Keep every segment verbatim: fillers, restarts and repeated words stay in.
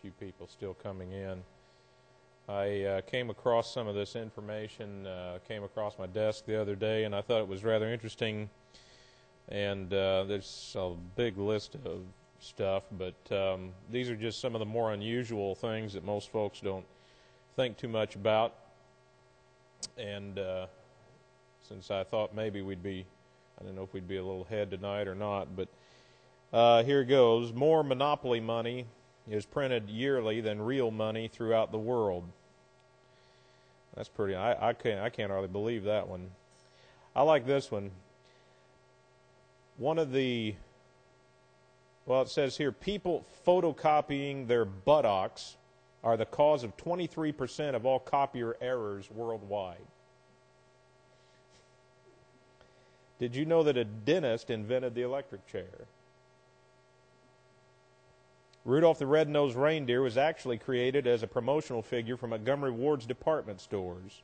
few people still coming in. I uh, came across some of this information, uh, came across my desk the other day, and I thought it was rather interesting. And uh, there's a big list of stuff, but um, these are just some of the more unusual things that most folks don't think too much about. And uh, since I thought maybe we'd be, I don't know if we'd be a little ahead tonight or not, but uh, here goes. More monopoly money is printed yearly than real money throughout the world. That's pretty, I, I can't, I can't hardly believe that one. I like this one. One of the, well, it says here, people photocopying their buttocks are the cause of twenty-three percent of all copier errors worldwide. Did you know that a dentist invented the electric chair? Rudolph the Red-Nosed Reindeer was actually created as a promotional figure for Montgomery Ward's department stores.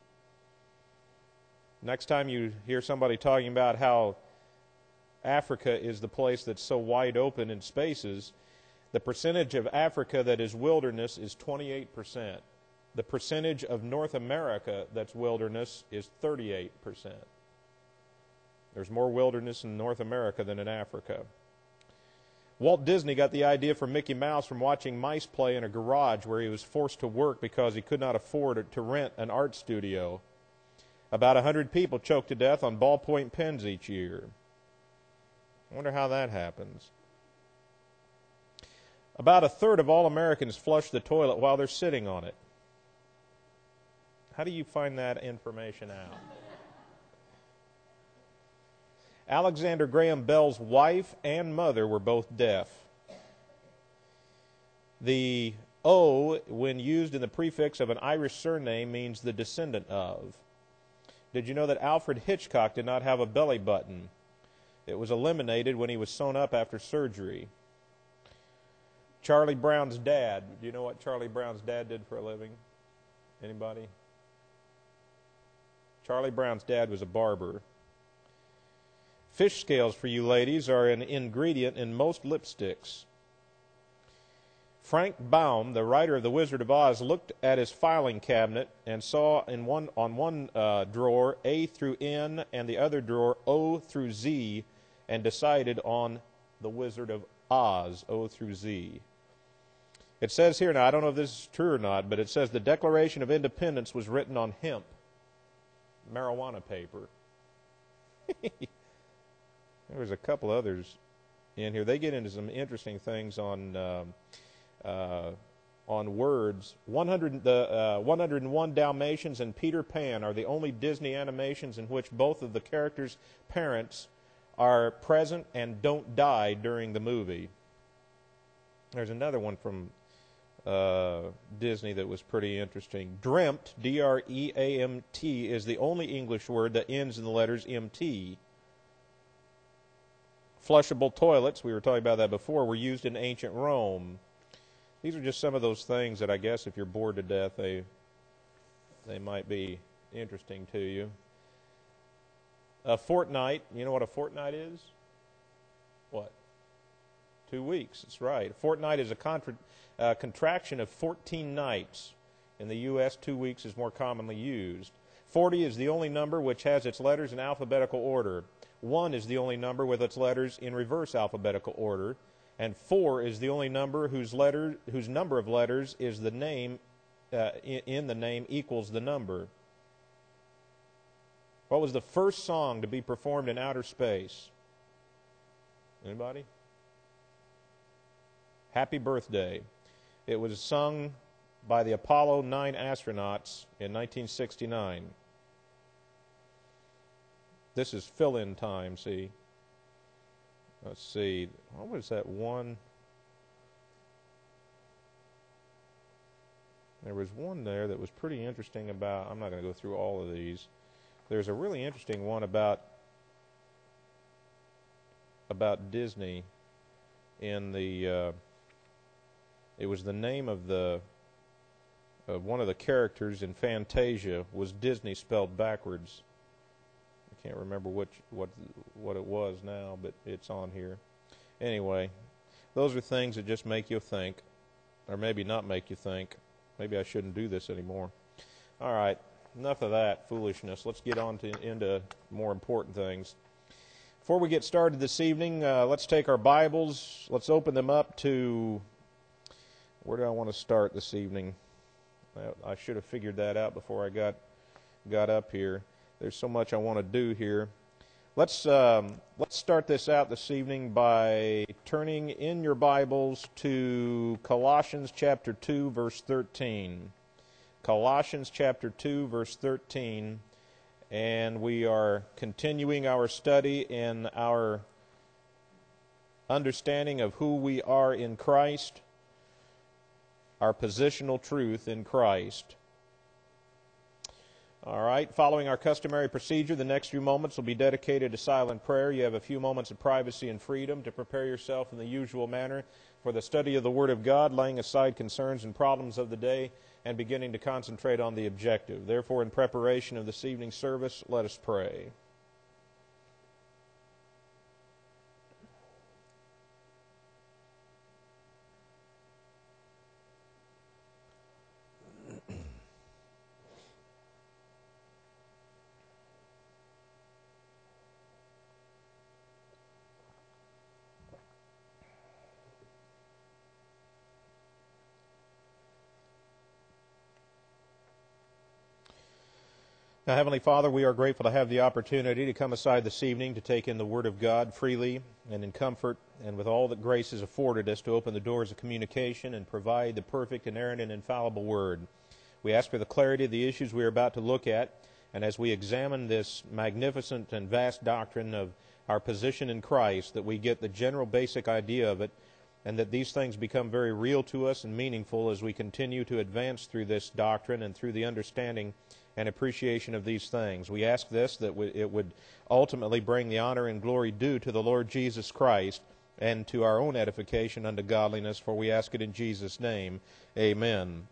Next time you hear somebody talking about how Africa is the place that's so wide open in spaces, the percentage of Africa that is wilderness is twenty-eight percent. The percentage of North America that's wilderness is thirty-eight percent. There's more wilderness in North America than in Africa. Walt Disney got the idea for Mickey Mouse from watching mice play in a garage where he was forced to work because he could not afford to rent an art studio. About one hundred people choke to death on ballpoint pens each year. I wonder how that happens. About a third of all Americans flush the toilet while they're sitting on it. How do you find that information out? Alexander Graham Bell's wife and mother were both deaf. The O, when used in the prefix of an Irish surname, means the descendant of. Did you know that Alfred Hitchcock did not have a belly button? It was eliminated when he was sewn up after surgery. Charlie Brown's dad. Do you know what Charlie Brown's dad did for a living? Anybody? Charlie Brown's dad was a barber. Fish scales for you ladies are an ingredient in most lipsticks. Frank Baum, the writer of The Wizard of Oz, looked at his filing cabinet and saw in one on one uh, drawer A through N and the other drawer O through Z, and decided on The Wizard of Oz, O through Z. It says here, now I don't know if this is true or not, but it says the Declaration of Independence was written on hemp, marijuana paper. There's a couple others in here. They get into some interesting things on um, uh, on words. one hundred, the uh, one oh one Dalmatians and Peter Pan are the only Disney animations in which both of the characters' parents are present and don't die during the movie. There's another one from uh, Disney that was pretty interesting. Dreamt, D R E A M T, is the only English word that ends in the letters M T. Flushable toilets, we were talking about that before, were used in ancient Rome. These are just some of those things that I guess if you're bored to death, they they might be interesting to you. A fortnight, you know what a fortnight is? What? Two weeks, that's right. A fortnight is a contra- uh, contraction of fourteen nights. In the U S, two weeks is more commonly used. forty is the only number which has its letters in alphabetical order. One is the only number with its letters in reverse alphabetical order, and four is the only number whose letter, whose number of letters is the name uh, in, in the name equals the number. What was the first song to be performed in outer space? Anybody? Happy Birthday. It was sung by the Apollo nine astronauts in nineteen sixty-nine. This is fill-in time, see. Let's see. What was that one? There was one there that was pretty interesting about, I'm not going to go through all of these. There's a really interesting one about about Disney in the, uh, it was the name of the, of one of the characters in Fantasia was Disney spelled backwards. Can't remember which what what it was now, but it's on here. Anyway, those are things that just make you think. or maybe not make you think. Maybe I shouldn't do this anymore. All right, enough of that foolishness. Let's get on to into more important things. Before we get started this evening, uh, let's take our Bibles. Let's open them up to, where do I want to start this evening? I should have figured that out before I got got up here. There's so much I want to do here. Let's um, let's start this out this evening by turning in your Bibles to Colossians chapter two, verse thirteen. Colossians chapter two, verse thirteen. And we are continuing our study in our understanding of who we are in Christ, our positional truth in Christ. All right, following our customary procedure, the next few moments will be dedicated to silent prayer. You have a few moments of privacy and freedom to prepare yourself in the usual manner for the study of the Word of God, laying aside concerns and problems of the day and beginning to concentrate on the objective. Therefore, in preparation of this evening's service, let us pray. Now, Heavenly Father, we are grateful to have the opportunity to come aside this evening to take in the Word of God freely and in comfort and with all that grace has afforded us to open the doors of communication and provide the perfect, inerrant, and infallible Word. We ask for the clarity of the issues we are about to look at, and as we examine this magnificent and vast doctrine of our position in Christ, that we get the general basic idea of it, and that these things become very real to us and meaningful as we continue to advance through this doctrine and through the understanding and appreciation of these things. We ask this, that it would ultimately bring the honor and glory due to the Lord Jesus Christ and to our own edification unto godliness, for we ask it in Jesus' name. Amen.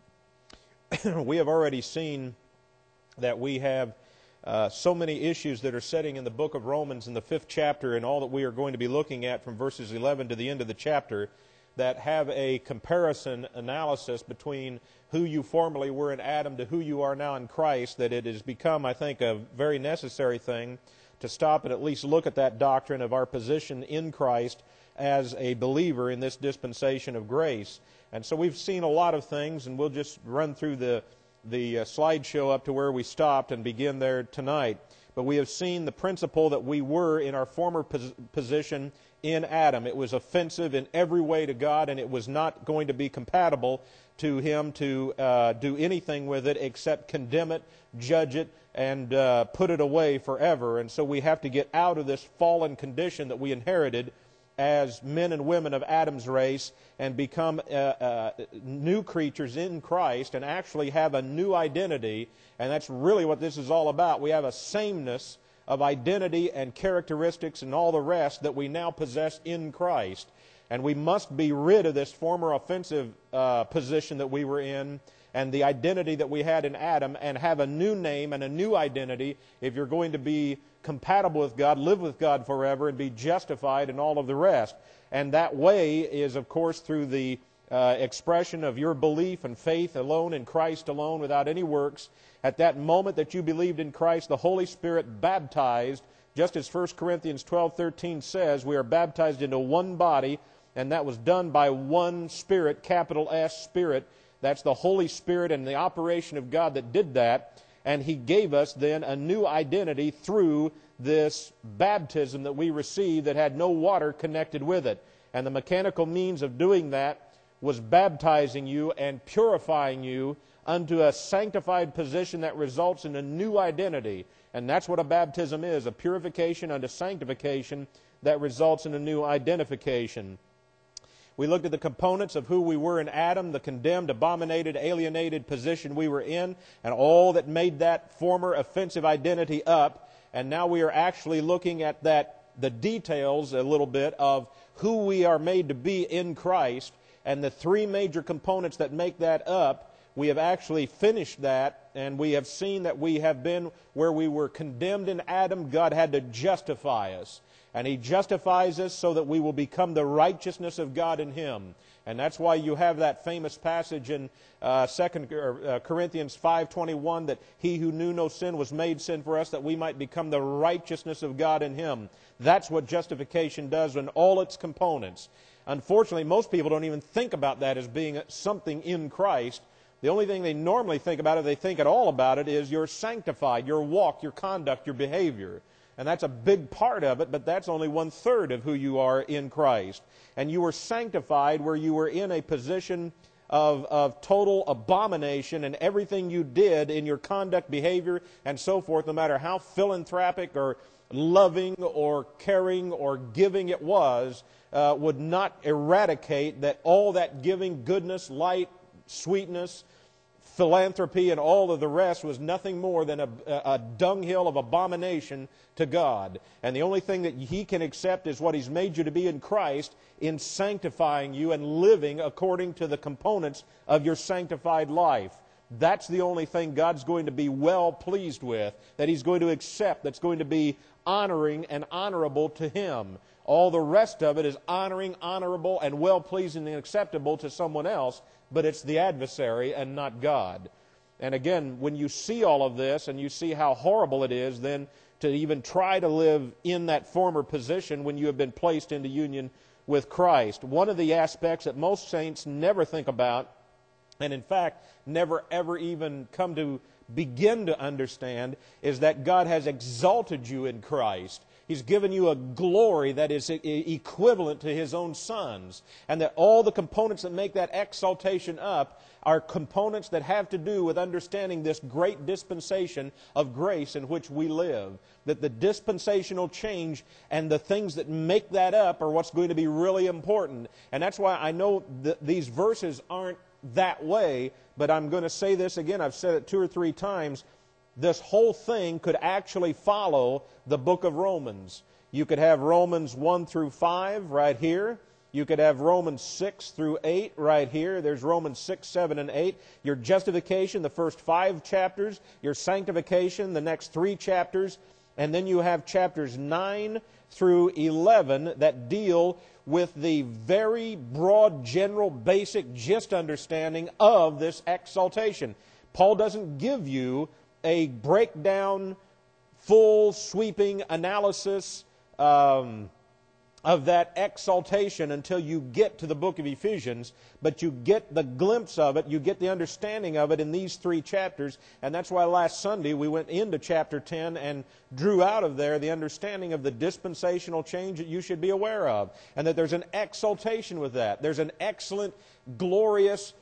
We have already seen that we have uh, so many issues that are setting in the book of Romans in the fifth chapter, and all that we are going to be looking at from verses eleven to the end of the chapter, that have a comparison analysis between who you formerly were in Adam to who you are now in Christ, that it has become, I think, a very necessary thing to stop and at least look at that doctrine of our position in Christ as a believer in this dispensation of grace. And so we've seen a lot of things, and we'll just run through the, the uh, slideshow up to where we stopped and begin there tonight. But we have seen the principle that we were in our former pos- position in Adam. It was offensive in every way to God, and it was not going to be compatible to Him to uh, do anything with it except condemn it, judge it, and uh, put it away forever. And so we have to get out of this fallen condition that we inherited as men and women of Adam's race and become uh, uh, new creatures in Christ and actually have a new identity. And that's really what this is all about. We have a sameness of identity and characteristics and all the rest that we now possess in Christ. And we must be rid of this former offensive uh, position that we were in and the identity that we had in Adam, and have a new name and a new identity if you're going to be compatible with God, live with God forever, and be justified and all of the rest. And that way is, of course, through the uh, expression of your belief and faith alone in Christ alone without any works. At that moment that you believed in Christ, the Holy Spirit baptized, just as First Corinthians twelve thirteen says, we are baptized into one body, and that was done by one Spirit, capital S Spirit. That's the Holy Spirit and the operation of God that did that. And He gave us then a new identity through this baptism that we received that had no water connected with it. And the mechanical means of doing that was baptizing you and purifying you unto a sanctified position that results in a new identity. And that's what a baptism is, a purification unto sanctification that results in a new identification. We looked at the components of who we were in Adam, the condemned, abominated, alienated position we were in, and all that made that former offensive identity up. And now we are actually looking at that, the details a little bit of who we are made to be in Christ, and the three major components that make that up. We have actually finished that and we have seen that we have been where we were condemned in Adam. God had to justify us. And He justifies us so that we will become the righteousness of God in Him. And that's why you have that famous passage in uh, Second Corinthians five twenty-one, that He who knew no sin was made sin for us, that we might become the righteousness of God in Him. That's what justification does in all its components. Unfortunately, most people don't even think about that as being something in Christ. The only thing they normally think about, if they think at all about it, is you're sanctified, your walk, your conduct, your behavior. And that's a big part of it, but that's only one-third of who you are in Christ. And you were sanctified where you were in a position of, of total abomination, and everything you did in your conduct, behavior, and so forth, no matter how philanthropic or loving or caring or giving it was, uh, would not eradicate that all that giving, goodness, light, sweetness, philanthropy, and all of the rest was nothing more than a, a dunghill of abomination to God. And the only thing that He can accept is what He's made you to be in Christ, in sanctifying you and living according to the components of your sanctified life. That's the only thing God's going to be well pleased with, that He's going to accept, that's going to be honoring and honorable to Him. All the rest of it is honoring, honorable, and well-pleasing and acceptable to someone else, but it's the adversary and not God. And again, when you see all of this and you see how horrible it is, then to even try to live in that former position when you have been placed into union with Christ. One of the aspects that most saints never think about, and in fact never ever even come to begin to understand, is that God has exalted you in Christ. He's given you a glory that is equivalent to His own Son's. And that all the components that make that exaltation up are components that have to do with understanding this great dispensation of grace in which we live. That the dispensational change and the things that make that up are what's going to be really important. And that's why I know that these verses aren't that way, but I'm going to say this again. I've said it two or three times. This whole thing could actually follow the book of Romans. You could have Romans one through five right here. You could have Romans six through eight right here. There's Romans six, seven, and eight. Your justification, the first five chapters. Your sanctification, the next three chapters. And then you have chapters nine through eleven that deal with the very broad, general, basic, gist understanding of this exaltation. Paul doesn't give you a breakdown, full, sweeping analysis um, of that exaltation until you get to the book of Ephesians, but you get the glimpse of it, you get the understanding of it in these three chapters, and that's why last Sunday we went into chapter ten and drew out of there the understanding of the dispensational change that you should be aware of, and that there's an exaltation with that. There's an excellent, glorious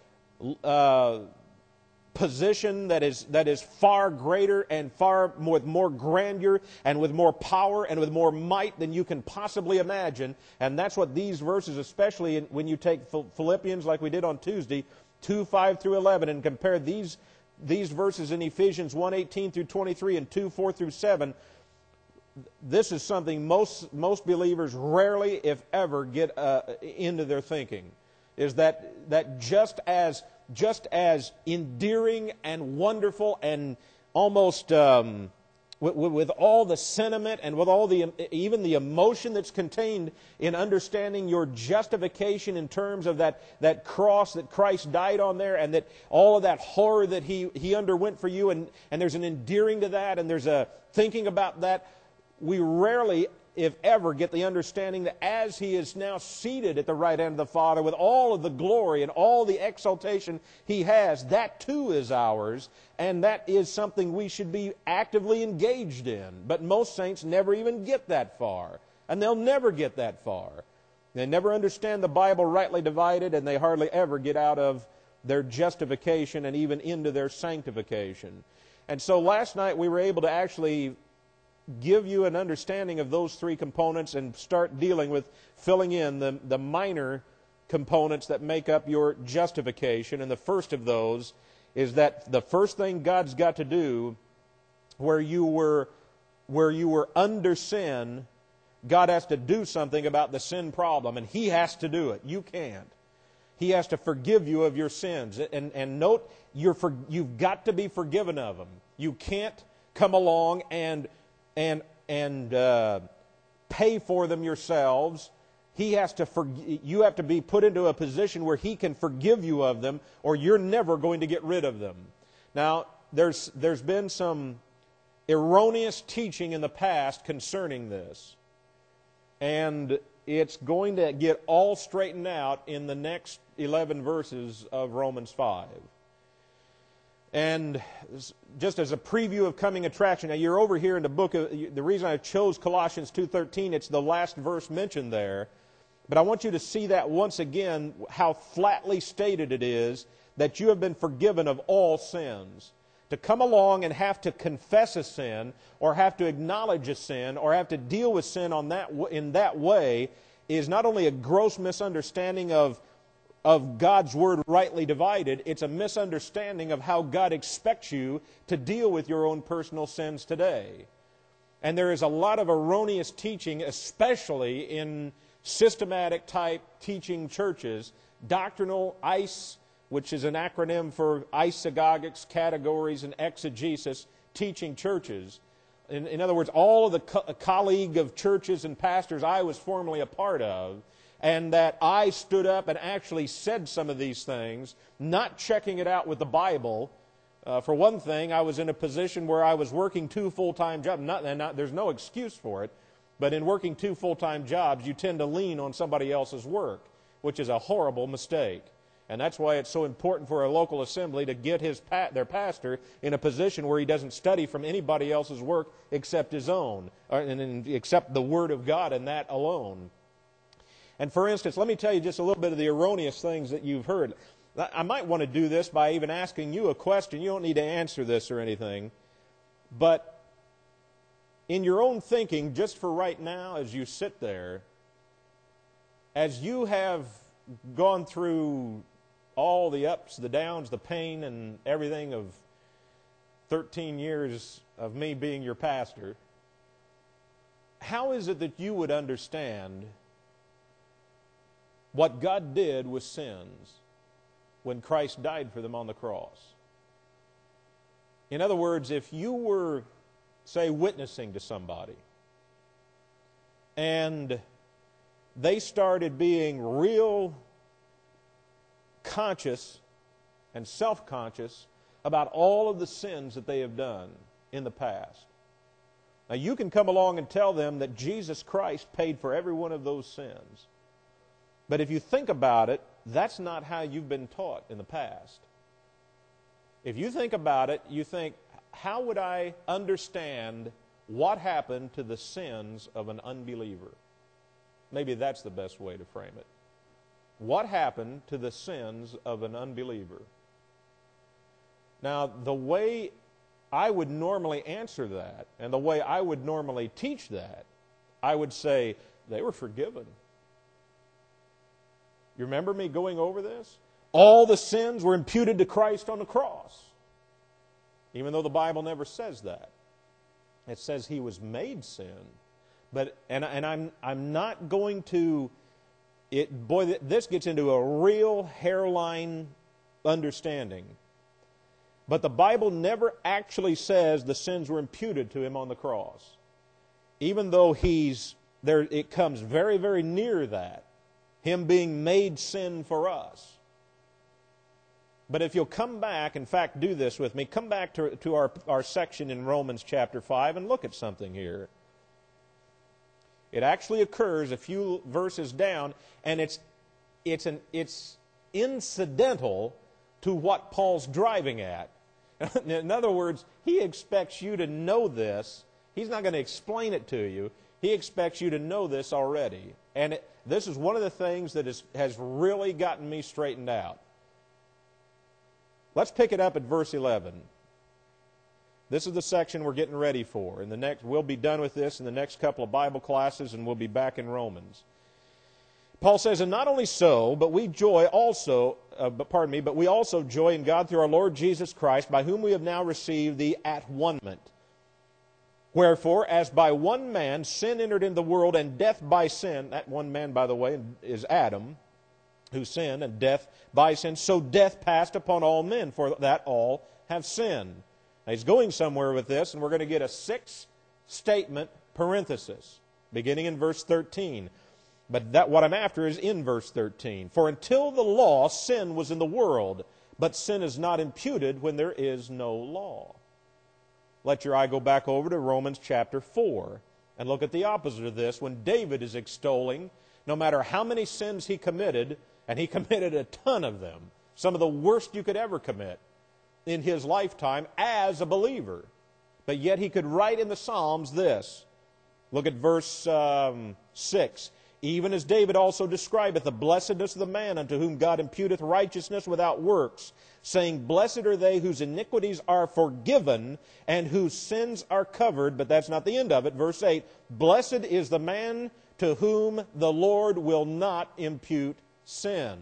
uh position that is that is far greater and far more, with more grandeur and with more power and with more might than you can possibly imagine. And that's what these verses, especially in, when you take Philippians like we did on Tuesday, two, five through eleven, and compare these these verses in Ephesians one, eighteen through twenty-three and two, four through seven, this is something most most believers rarely, if ever, get uh, into their thinking, is that that just as just as endearing and wonderful and almost um, with, with all the sentiment and with all the even the emotion that's contained in understanding your justification in terms of that, that cross that Christ died on there, and that all of that horror that He, he underwent for you, and, and there's an endearing to that, and there's a thinking about that. We rarely, if ever, get the understanding that as He is now seated at the right hand of the Father with all of the glory and all the exaltation He has, that too is ours, and that is something we should be actively engaged in. But most saints never even get that far, and they'll never get that far. They never understand the Bible rightly divided, and they hardly ever get out of their justification and even into their sanctification. And so last night we were able to actually give you an understanding of those three components and start dealing with filling in the, the minor components that make up your justification. And the first of those is that the first thing God's got to do where you were where you were under sin, God has to do something about the sin problem, and He has to do it. You can't. He has to forgive you of your sins. And, and note, you're for, you've got to be forgiven of them. You can't come along and, and, and uh, pay for them yourselves. He has to for, you have to be put into a position where He can forgive you of them, or you're never going to get rid of them. Now, there's there's been some erroneous teaching in the past concerning this. And it's going to get all straightened out in the next eleven verses of Romans five. And just as a preview of coming attraction, now you're over here in the book of, the reason I chose Colossians two thirteen, it's the last verse mentioned there. But I want you to see that once again, how flatly stated it is that you have been forgiven of all sins. To come along and have to confess a sin, or have to acknowledge a sin, or have to deal with sin on that in that way is not only a gross misunderstanding of, of God's Word rightly divided, it's a misunderstanding of how God expects you to deal with your own personal sins today. And there is a lot of erroneous teaching, especially in systematic type teaching churches, doctrinal I C E, which is an acronym for isagogics, categories, and exegesis, teaching churches. In, in other words, all of the co- colleague of churches and pastors I was formerly a part of, and that I stood up and actually said some of these things, not checking it out with the Bible. Uh, for one thing, I was in a position where I was working two full-time jobs. Not, and not, there's no excuse for it, but in working two full-time jobs, you tend to lean on somebody else's work, which is a horrible mistake. And that's why it's so important for a local assembly to get his pa- their pastor in a position where he doesn't study from anybody else's work except his own, or, and, and except the Word of God and that alone. And for instance, let me tell you just a little bit of the erroneous things that you've heard. I might want to do this by even asking you a question. You don't need to answer this or anything. But in your own thinking, just for right now, as you sit there, as you have gone through all the ups, the downs, the pain, and everything of thirteen years of me being your pastor, how is it that you would understand what God did with sins when Christ died for them on the cross? In other words, if you were, say, witnessing to somebody, and they started being real conscious and self-conscious about all of the sins that they have done in the past. Now, you can come along and tell them that Jesus Christ paid for every one of those sins. But if you think about it, that's not how you've been taught in the past. If you think about it, you think, how would I understand what happened to the sins of an unbeliever? Maybe that's the best way to frame it. What happened to the sins of an unbeliever? Now, the way I would normally answer that, and the way I would normally teach that, I would say, they were forgiven. You remember me going over this? All the sins were imputed to Christ on the cross. Even though the Bible never says that. It says He was made sin. But and and I'm I'm not going to it boy this gets into a real hairline understanding. But the Bible never actually says the sins were imputed to Him on the cross. Even though he's there, it comes very, very near that. Him being made sin for us. But if you'll come back, in fact, do this with me, come back to, to our, our section in Romans chapter five and look at something here. It actually occurs a few verses down, and it's, it's, an, it's incidental to what Paul's driving at. In other words, he expects you to know this. He's not going to explain it to you. He expects you to know this already. And it, this is one of the things that is, has really gotten me straightened out. Let's pick it up at verse eleven. This is the section we're getting ready for. In the next, we'll be done with this in the next couple of Bible classes, and we'll be back in Romans. Paul says, and not only so, but we joy also, uh, but pardon me, but we also joy in God through our Lord Jesus Christ, by whom we have now received the at-one-ment. Wherefore, as by one man sin entered into the world, and death by sin, that one man, by the way, is Adam, who sinned, and death by sin, so death passed upon all men, for that all have sinned. Now he's going somewhere with this, and we're going to get a six-statement parenthesis, beginning in verse thirteen. But that what I'm after is in verse thirteen. For until the law, sin was in the world, but sin is not imputed when there is no law. Let your eye go back over to Romans chapter four, and look at the opposite of this, when David is extolling, no matter how many sins he committed, and he committed a ton of them, some of the worst you could ever commit in his lifetime as a believer. But yet he could write in the Psalms this. Look at verse um, six. Even as David also describeth the blessedness of the man unto whom God imputeth righteousness without works, saying, Blessed are they whose iniquities are forgiven and whose sins are covered. But that's not the end of it. Verse eight, Blessed is the man to whom the Lord will not impute sin.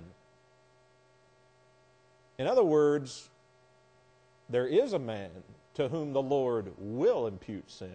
In other words, there is a man to whom the Lord will impute sin.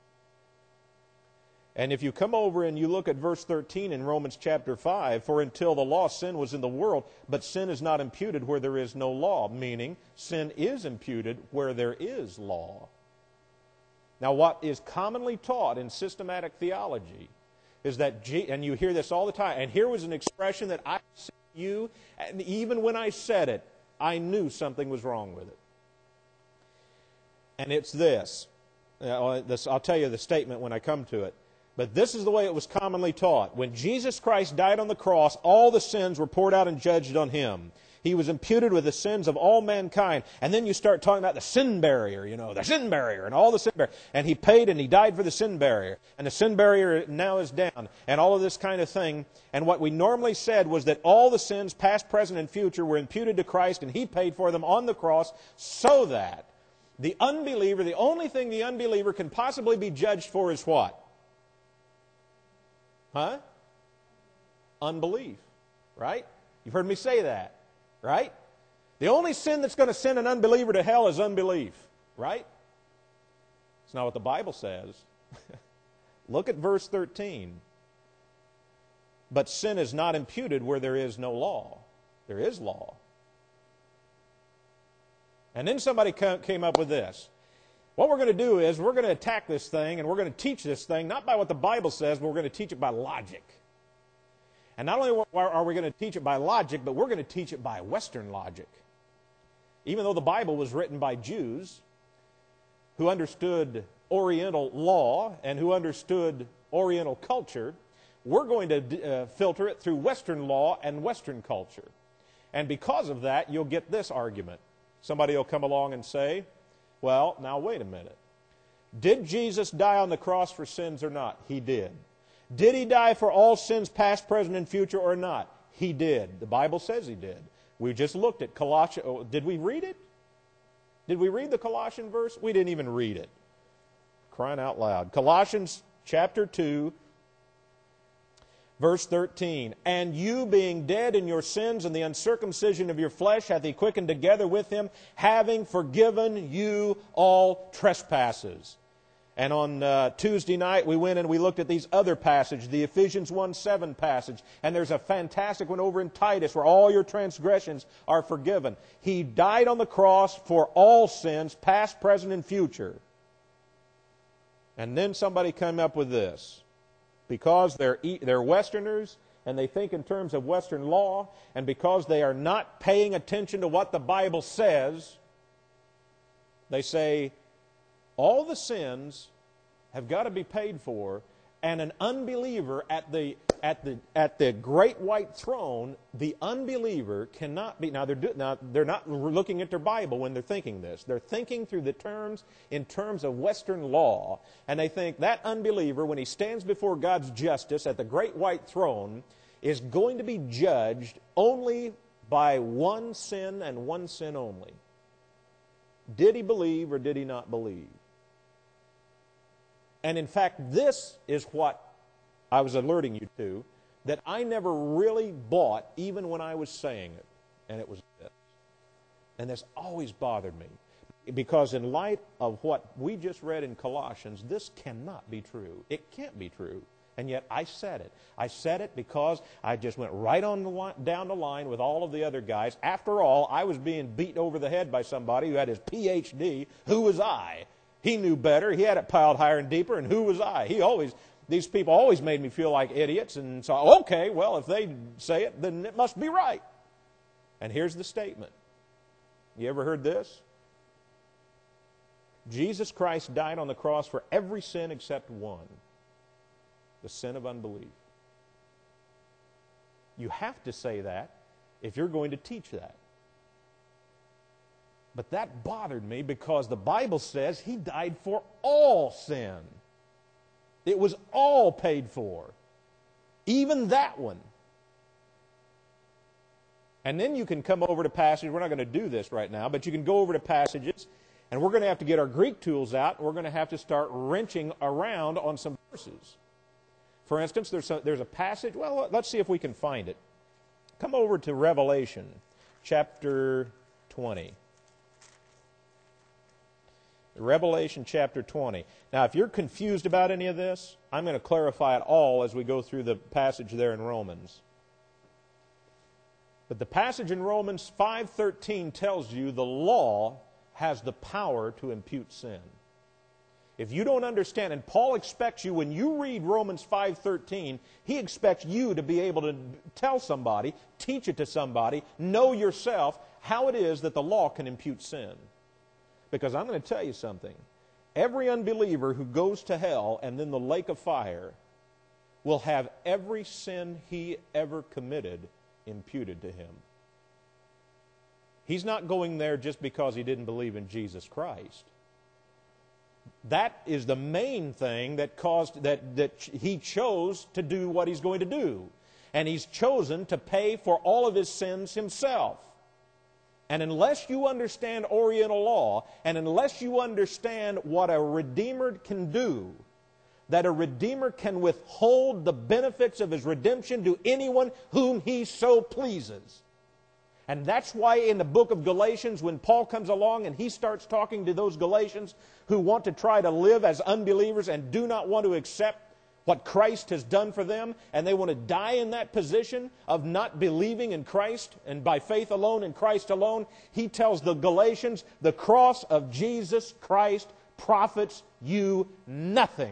And if you come over and you look at verse thirteen in Romans chapter five, for until the law, sin was in the world, but sin is not imputed where there is no law, meaning sin is imputed where there is law. Now what is commonly taught in systematic theology is that, G- and you hear this all the time, and here was an expression that I said to you, and even when I said it, I knew something was wrong with it. And it's this. Uh, this I'll tell you the statement when I come to it. But this is the way it was commonly taught. When Jesus Christ died on the cross, all the sins were poured out and judged on Him. He was imputed with the sins of all mankind. And then you start talking about the sin barrier, you know, the sin barrier and all the sin barrier. And He paid and He died for the sin barrier. And the sin barrier now is down. And all of this kind of thing. And what we normally said was that all the sins, past, present, and future, were imputed to Christ, and He paid for them on the cross, so that the unbeliever, the only thing the unbeliever can possibly be judged for is what? Huh? Unbelief, right? You've heard me say that, right? The only sin that's going to send an unbeliever to hell is unbelief, right? It's not what the Bible says. Look at verse thirteen. But sin is not imputed where there is no law. There is law. And then somebody came up with this. What we're going to do is we're going to attack this thing and we're going to teach this thing not by what the Bible says, but we're going to teach it by logic. And not only are we going to teach it by logic, but we're going to teach it by Western logic. Even though the Bible was written by Jews who understood Oriental law and who understood Oriental culture, we're going to uh, filter it through Western law and Western culture. And because of that, you'll get this argument. Somebody will come along and say, well, now wait a minute. Did Jesus die on the cross for sins or not? He did. Did He die for all sins past, present, and future or not? He did. The Bible says He did. We just looked at Colossians. Oh, did we read it? Did we read the Colossian verse? We didn't even read it. Crying out loud. Colossians chapter two, verse thirteen. And you, being dead in your sins and the uncircumcision of your flesh, hath He quickened together with Him, having forgiven you all trespasses. And on uh, Tuesday night, we went and we looked at these other passages, the Ephesians one seven passage. And there's a fantastic one over in Titus where all your transgressions are forgiven. He died on the cross for all sins, past, present, and future. And then somebody came up with this. Because they're, they're Westerners and they think in terms of Western law, and because they are not paying attention to what the Bible says, they say, all the sins have got to be paid for, and an unbeliever at the at the at the great white throne, the unbeliever cannot be. Now they're do, now they're not looking at their Bible when they're thinking this. They're thinking through the terms in terms of Western law, and they think that unbeliever, when he stands before God's justice at the great white throne, is going to be judged only by one sin and one sin only. Did he believe or did he not believe? And in fact, this is what I was alerting you to, that I never really bought even when I was saying it. And it was this. And this always bothered me. Because in light of what we just read in Colossians, this cannot be true. It can't be true. And yet I said it. I said it because I just went right on the line, down the line with all of the other guys. After all, I was being beaten over the head by somebody who had his P H D. Who was I? He knew better. He had it piled higher and deeper, and who was I? He always, these people always made me feel like idiots. And so, okay, well, if they say it, then it must be right. And here's the statement. You ever heard this? Jesus Christ died on the cross for every sin except one. The sin of unbelief. You have to say that if you're going to teach that. But that bothered me because the Bible says He died for all sin. It was all paid for. Even that one. And then you can come over to passages. We're not going to do this right now, but you can go over to passages, and we're going to have to get our Greek tools out, and we're going to have to start wrenching around on some verses. For instance, there's a, there's a passage, well, let's see if we can find it. Come over to Revelation chapter twenty. Revelation chapter twenty. Now, if you're confused about any of this, I'm going to clarify it all as we go through the passage there in Romans. But the passage in Romans five thirteen tells you the law has the power to impute sin. If you don't understand, and Paul expects you, when you read Romans five thirteen, he expects you to be able to tell somebody, teach it to somebody, know yourself how it is that the law can impute sin. Because I'm going to tell you something. Every unbeliever who goes to hell and then the lake of fire will have every sin he ever committed imputed to him. He's not going there just because he didn't believe in Jesus Christ. That is the main thing that caused that, that he chose to do what he's going to do. And he's chosen to pay for all of his sins himself. And unless you understand Oriental law, and unless you understand what a Redeemer can do, that a Redeemer can withhold the benefits of his redemption to anyone whom he so pleases. And that's why in the book of Galatians, when Paul comes along and he starts talking to those Galatians who want to try to live as unbelievers and do not want to accept what Christ has done for them, and they want to die in that position of not believing in Christ and by faith alone in Christ alone, he tells the Galatians, the cross of Jesus Christ profits you nothing.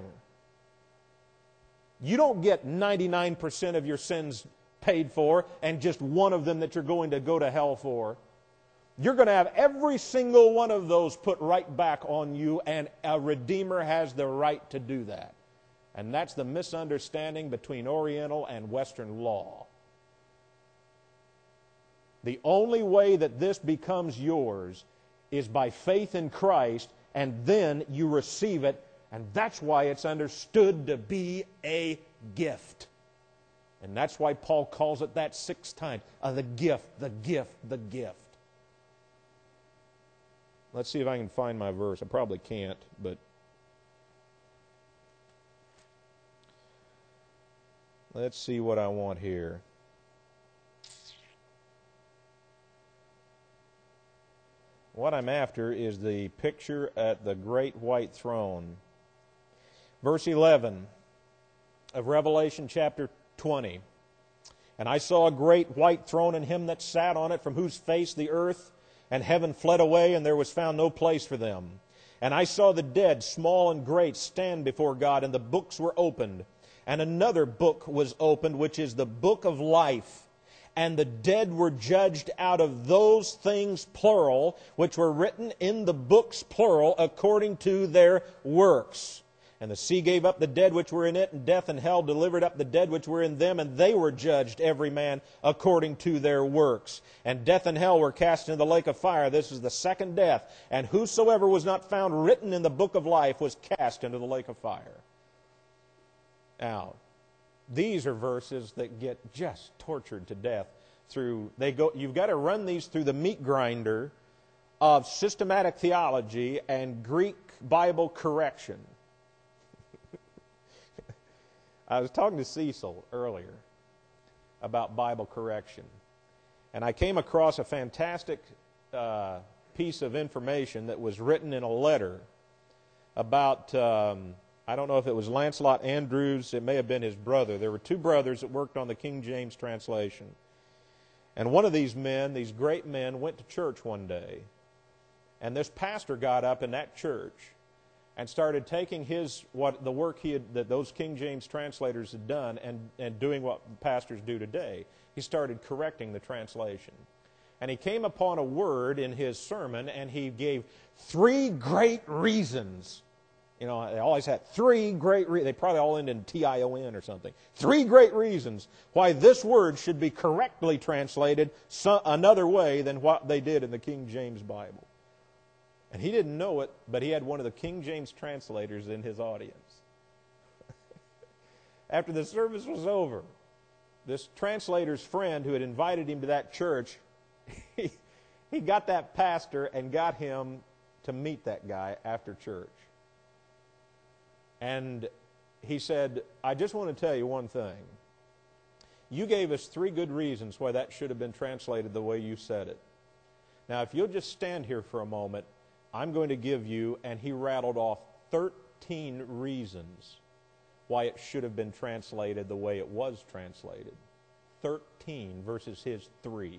You don't get ninety-nine percent of your sins paid for and just one of them that you're going to go to hell for. You're going to have every single one of those put right back on you, and a Redeemer has the right to do that. And that's the misunderstanding between Oriental and Western law. The only way that this becomes yours is by faith in Christ, and then you receive it, and that's why it's understood to be a gift. And that's why Paul calls it that six times. Uh, the gift, the gift, the gift. Let's see if I can find my verse. I probably can't, but let's see what I want here. What I'm after is the picture at the great white throne. Verse eleven of Revelation chapter twenty. And I saw a great white throne, and him that sat on it, from whose face the earth and heaven fled away, and there was found no place for them. And I saw the dead, small and great, stand before God, and the books were opened. And another book was opened, which is the book of life. And the dead were judged out of those things, plural, which were written in the books, plural, according to their works. And the sea gave up the dead which were in it, and death and hell delivered up the dead which were in them, and they were judged, every man according to their works. And death and hell were cast into the lake of fire. This is the second death. And whosoever was not found written in the book of life was cast into the lake of fire. Now, these are verses that get just tortured to death through, they go, you've got to run these through the meat grinder of systematic theology and Greek Bible correction. I was talking to Cecil earlier about Bible correction, and I came across a fantastic uh, piece of information that was written in a letter about um, I don't know if it was Lancelot Andrews. It may have been his brother. There were two brothers that worked on the King James translation. And one of these men, these great men, went to church one day. And this pastor got up in that church and started taking his what the work he had, that those King James translators had done and, and doing what pastors do today. He started correcting the translation. And he came upon a word in his sermon, and he gave three great reasons. You know, they always had three great reasons. They probably all end in T I O N or something. Three great reasons why this word should be correctly translated so, another way than what they did in the King James Bible. And he didn't know it, but he had one of the King James translators in his audience. After the service was over, this translator's friend who had invited him to that church, he, he got that pastor and got him to meet that guy after church. And he said, I just want to tell you one thing. You gave us three good reasons why that should have been translated the way you said it. Now, if you'll just stand here for a moment, I'm going to give you, and he rattled off thirteen reasons why it should have been translated the way it was translated. thirteen versus his three.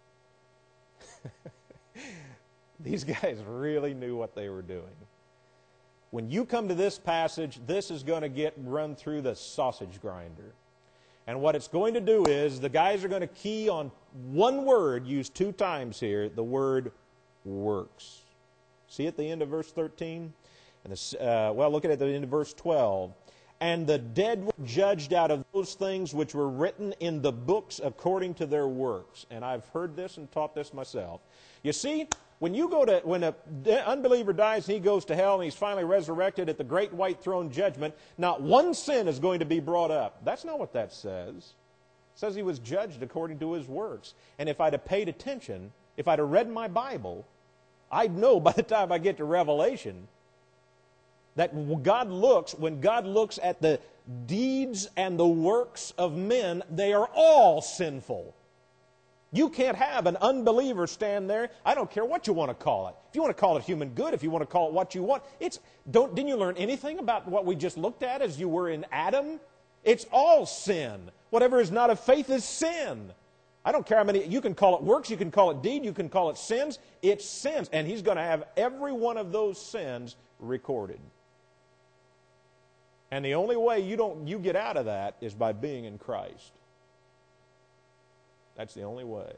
These guys really knew what they were doing. When you come to this passage, this is going to get run through the sausage grinder. And what it's going to do is the guys are going to key on one word used two times here, the word works. See at the end of verse thirteen? And the, uh, well, look at the end of verse twelve. And the dead were judged out of those things which were written in the books according to their works. And I've heard this and taught this myself. You see, when you go to when an unbeliever dies and he goes to hell and he's finally resurrected at the great white throne judgment, not one sin is going to be brought up. That's not what that says. It says he was judged according to his works. And if I'd have paid attention, if I'd have read my Bible, I'd know by the time I get to Revelation that God looks, when God looks at the deeds and the works of men, they are all sinful. You can't have an unbeliever stand there. I don't care what you want to call it. If you want to call it human good, if you want to call it what you want, it's don't didn't you learn anything about what we just looked at as you were in Adam? It's all sin. Whatever is not of faith is sin. I don't care how many, you can call it works, you can call it deed, you can call it sins. It's sins. And he's going to have every one of those sins recorded. And the only way you don't you get out of that is by being in Christ. That's the only way.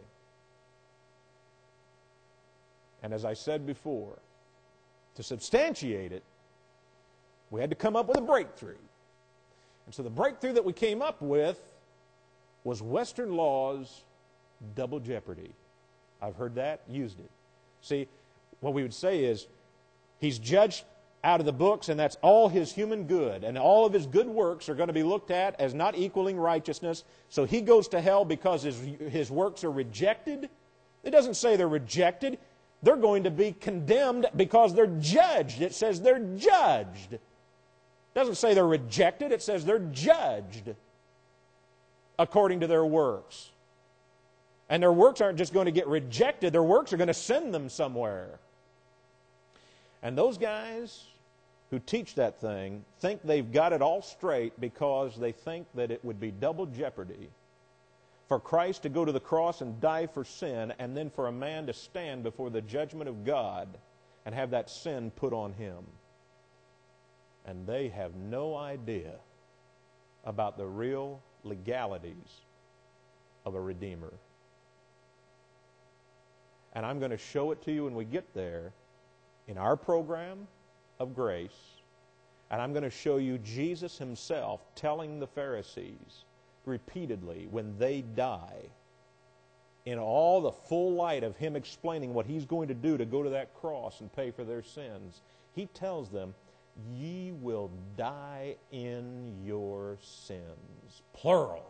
And as I said before, to substantiate it, we had to come up with a breakthrough. And so the breakthrough that we came up with was Western law's double jeopardy. I've heard that, used it. See, what we would say is, he's judged out of the books, and that's all his human good. And all of his good works are going to be looked at as not equaling righteousness. So he goes to hell because his, his works are rejected. It doesn't say they're rejected. They're going to be condemned because they're judged. It says they're judged. It doesn't say they're rejected. It says they're judged according to their works. And their works aren't just going to get rejected. Their works are going to send them somewhere. And those guys who teach that thing think they've got it all straight because they think that it would be double jeopardy for Christ to go to the cross and die for sin, and then for a man to stand before the judgment of God and have that sin put on him. And they have no idea about the real legalities of a Redeemer. And I'm going to show it to you when we get there in our program of grace. And I'm going to show you Jesus himself telling the Pharisees repeatedly when they die, in all the full light of him explaining what he's going to do to go to that cross and pay for their sins, he tells them, ye will die in your sins. Plural.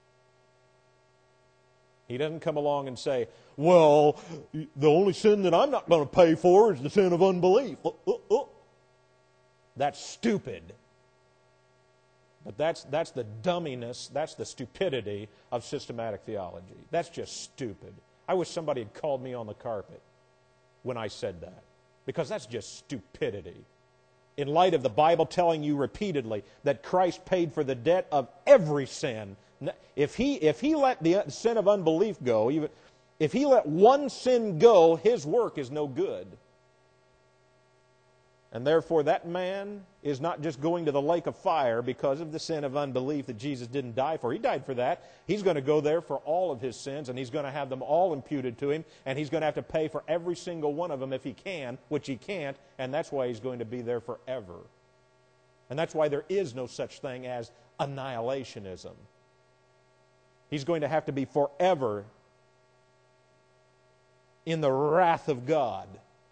He doesn't come along and say, well, the only sin that I'm not going to pay for is the sin of unbelief. Oh, oh, oh. That's stupid. But that's, that's the dumminess, that's the stupidity of systematic theology. That's just stupid. I wish somebody had called me on the carpet when I said that, because that's just stupidity. in light of the Bible telling you repeatedly that Christ paid for the debt of every sin. If he, if he let the sin of unbelief go, even, if he let one sin go, his work is no good. And therefore that man is not just going to the lake of fire because of the sin of unbelief that Jesus didn't die for. He died for that. He's going to go there for all of his sins, and he's going to have them all imputed to him, and he's going to have to pay for every single one of them if he can, which he can't, and that's why he's going to be there forever. And that's why there is no such thing as annihilationism. He's going to have to be forever in the wrath of God.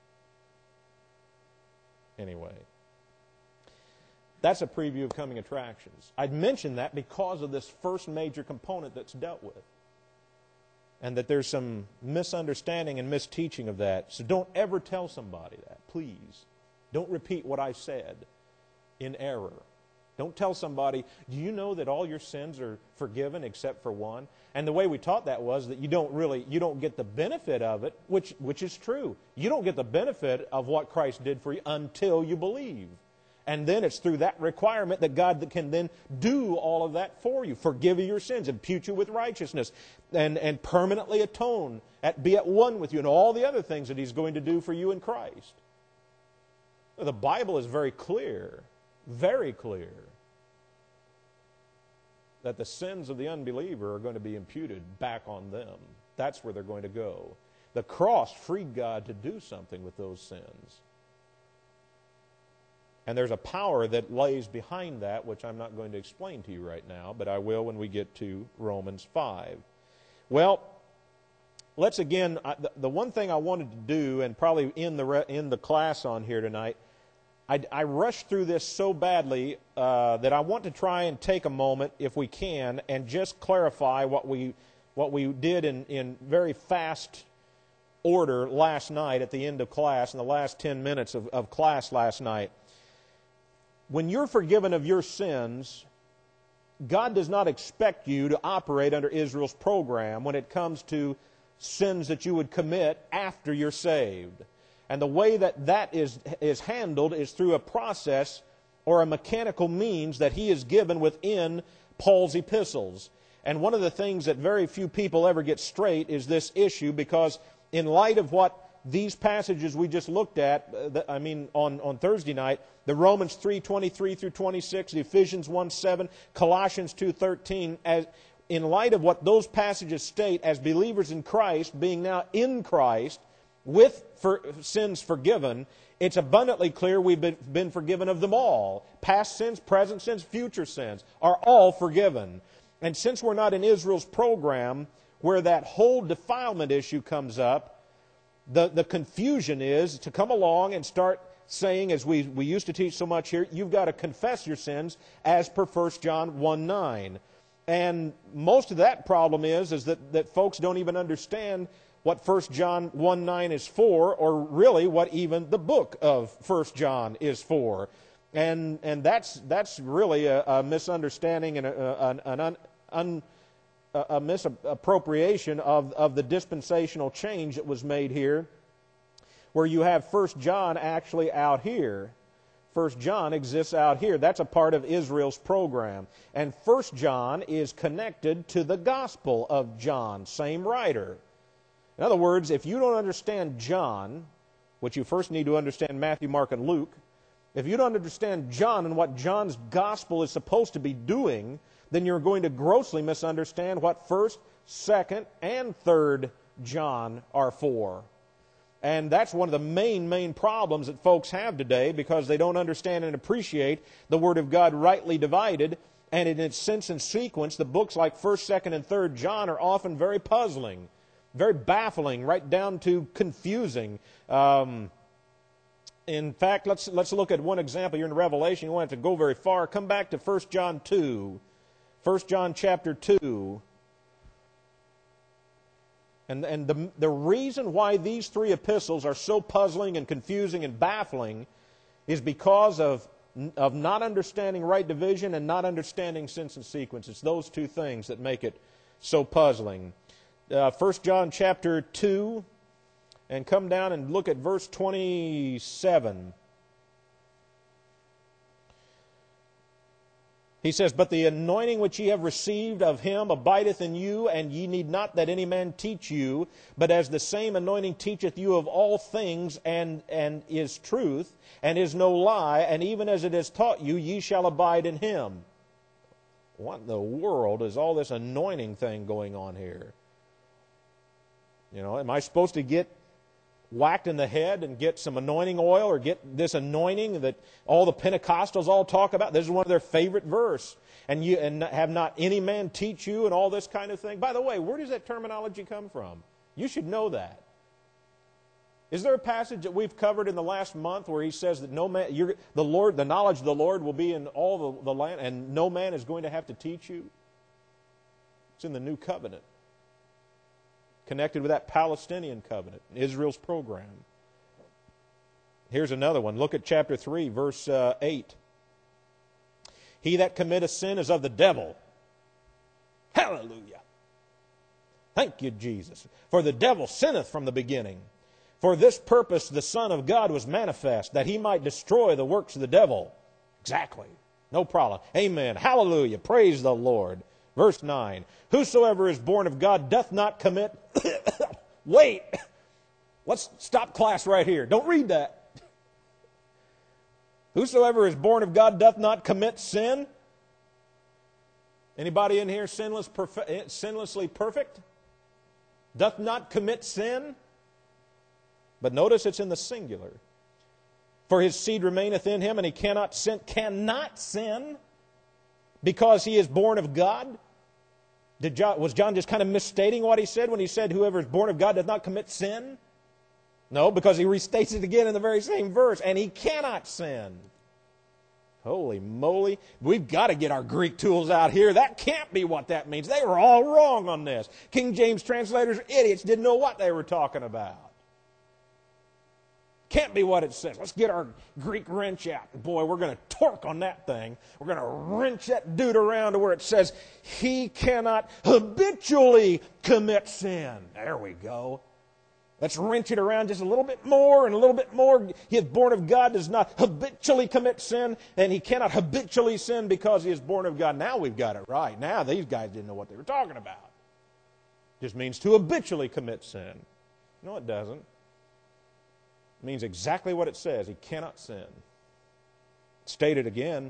Anyway, that's a preview of coming attractions. I'd mention that because of this first major component that's dealt with. And that there's some misunderstanding and misteaching of that. So don't ever tell somebody that, please. Don't repeat what I said in error. Don't tell somebody, do you know that all your sins are forgiven except for one? And the way we taught that was that you don't really, you don't get the benefit of it, which, which is true. You don't get the benefit of what Christ did for you until you believe. And then it's through that requirement that God can then do all of that for you, forgive you your sins, impute you with righteousness, and, and permanently atone, at, be at one with you, and all the other things that He's going to do for you in Christ. The Bible is very clear, very clear, that the sins of the unbeliever are going to be imputed back on them. That's where they're going to go. The cross freed God to do something with those sins. And there's a power that lays behind that, which I'm not going to explain to you right now, but I will when we get to Romans five. Well, let's again, I, the, the one thing I wanted to do, and probably in the, re, in the class on here tonight, I, I rushed through this so badly uh, that I want to try and take a moment, if we can, and just clarify what we what we did in, in very fast order last night at the end of class, in the last ten minutes of, of class last night. When you're forgiven of your sins, God does not expect you to operate under Israel's program when it comes to sins that you would commit after you're saved. And the way that that is, is handled is through a process or a mechanical means that he is given within Paul's epistles. And one of the things that very few people ever get straight is this issue, because in light of what these passages we just looked at, I mean on, on Thursday night, the Romans three twenty-three through twenty-six, the Ephesians one seven, Colossians two thirteen, as in light of what those passages state as believers in Christ, being now in Christ, with for sins forgiven, it's abundantly clear we've been, been forgiven of them all. Past sins, present sins, future sins are all forgiven. And since we're not in Israel's program where that whole defilement issue comes up, the, the confusion is to come along and start saying, as we, we used to teach so much here, you've got to confess your sins as per First John one nine. And most of that problem is, is that, that folks don't even understand what First John one nine is for, or really what even the book of First John is for. And and that's that's really a, a misunderstanding and a, an, an un, un, a misappropriation of, of the dispensational change that was made here, where you have First John actually out here. First John exists out here. That's a part of Israel's program. And First John is connected to the Gospel of John, same writer. In other words, if you don't understand John, which you first need to understand Matthew, Mark, and Luke, if you don't understand John and what John's gospel is supposed to be doing, then you're going to grossly misunderstand what First, Second, and Third John are for. And that's one of the main, main problems that folks have today, because they don't understand and appreciate the Word of God rightly divided, and in its sense and sequence, the books like First, Second, and Third John are often very puzzling, very baffling, right down to confusing. Um, in fact, let's let's look at one example here in Revelation. You won't have to go very far. Come back to First John two. First John chapter two. And, and the, the reason why these three epistles are so puzzling and confusing and baffling is because of, of not understanding right division and not understanding sense and sequence. It's those two things that make it so puzzling. Uh, First John chapter two, and come down and look at verse twenty-seven. He says, but the anointing which ye have received of him abideth in you, and ye need not that any man teach you, but as the same anointing teacheth you of all things, and, and is truth, and is no lie, and even as it has taught you, ye shall abide in him. What in the world is all this anointing thing going on here? You know, am I supposed to get whacked in the head and get some anointing oil, or get this anointing that all the Pentecostals all talk about? This is one of their favorite verse. And you and have not any man teach you, and all this kind of thing. By the way, where does that terminology come from? You should know that. Is there a passage that we've covered in the last month where he says that no man, you're, the Lord, the knowledge of the Lord will be in all the, the land, and no man is going to have to teach you? It's in the New Covenant, connected with that Palestinian covenant, Israel's program. Here's another one. Look at chapter three, verse uh, eight. He that committeth sin is of the devil. Hallelujah. Thank you, Jesus. For the devil sinneth from the beginning. For this purpose the Son of God was manifest, that he might destroy the works of the devil. Exactly. No problem. Amen. Hallelujah. Praise the Lord. Verse nine. Whosoever is born of God doth not commit... Wait. Let's stop class right here. Don't read that. Whosoever is born of God doth not commit sin. Anybody in here sinless, perfe- sinlessly perfect? Doth not commit sin. But notice it's in the singular. For his seed remaineth in him, and he cannot sin, cannot sin because he is born of God. Did John, was John just kind of misstating what he said when he said, whoever is born of God does not commit sin? No, because he restates it again in the very same verse, and he cannot sin. Holy moly. We've got to get our Greek tools out here. That can't be what that means. They were all wrong on this. King James translators, idiots, didn't know what they were talking about. Can't be what it says. Let's get our Greek wrench out. Boy, we're going to torque on that thing. We're going to wrench that dude around to where it says, he cannot habitually commit sin. There we go. Let's wrench it around just a little bit more and a little bit more. He is born of God, does not habitually commit sin, and he cannot habitually sin because he is born of God. Now we've got it right. Now these guys didn't know what they were talking about. It just means to habitually commit sin. No, it doesn't. It means exactly what it says. He cannot sin. State it again.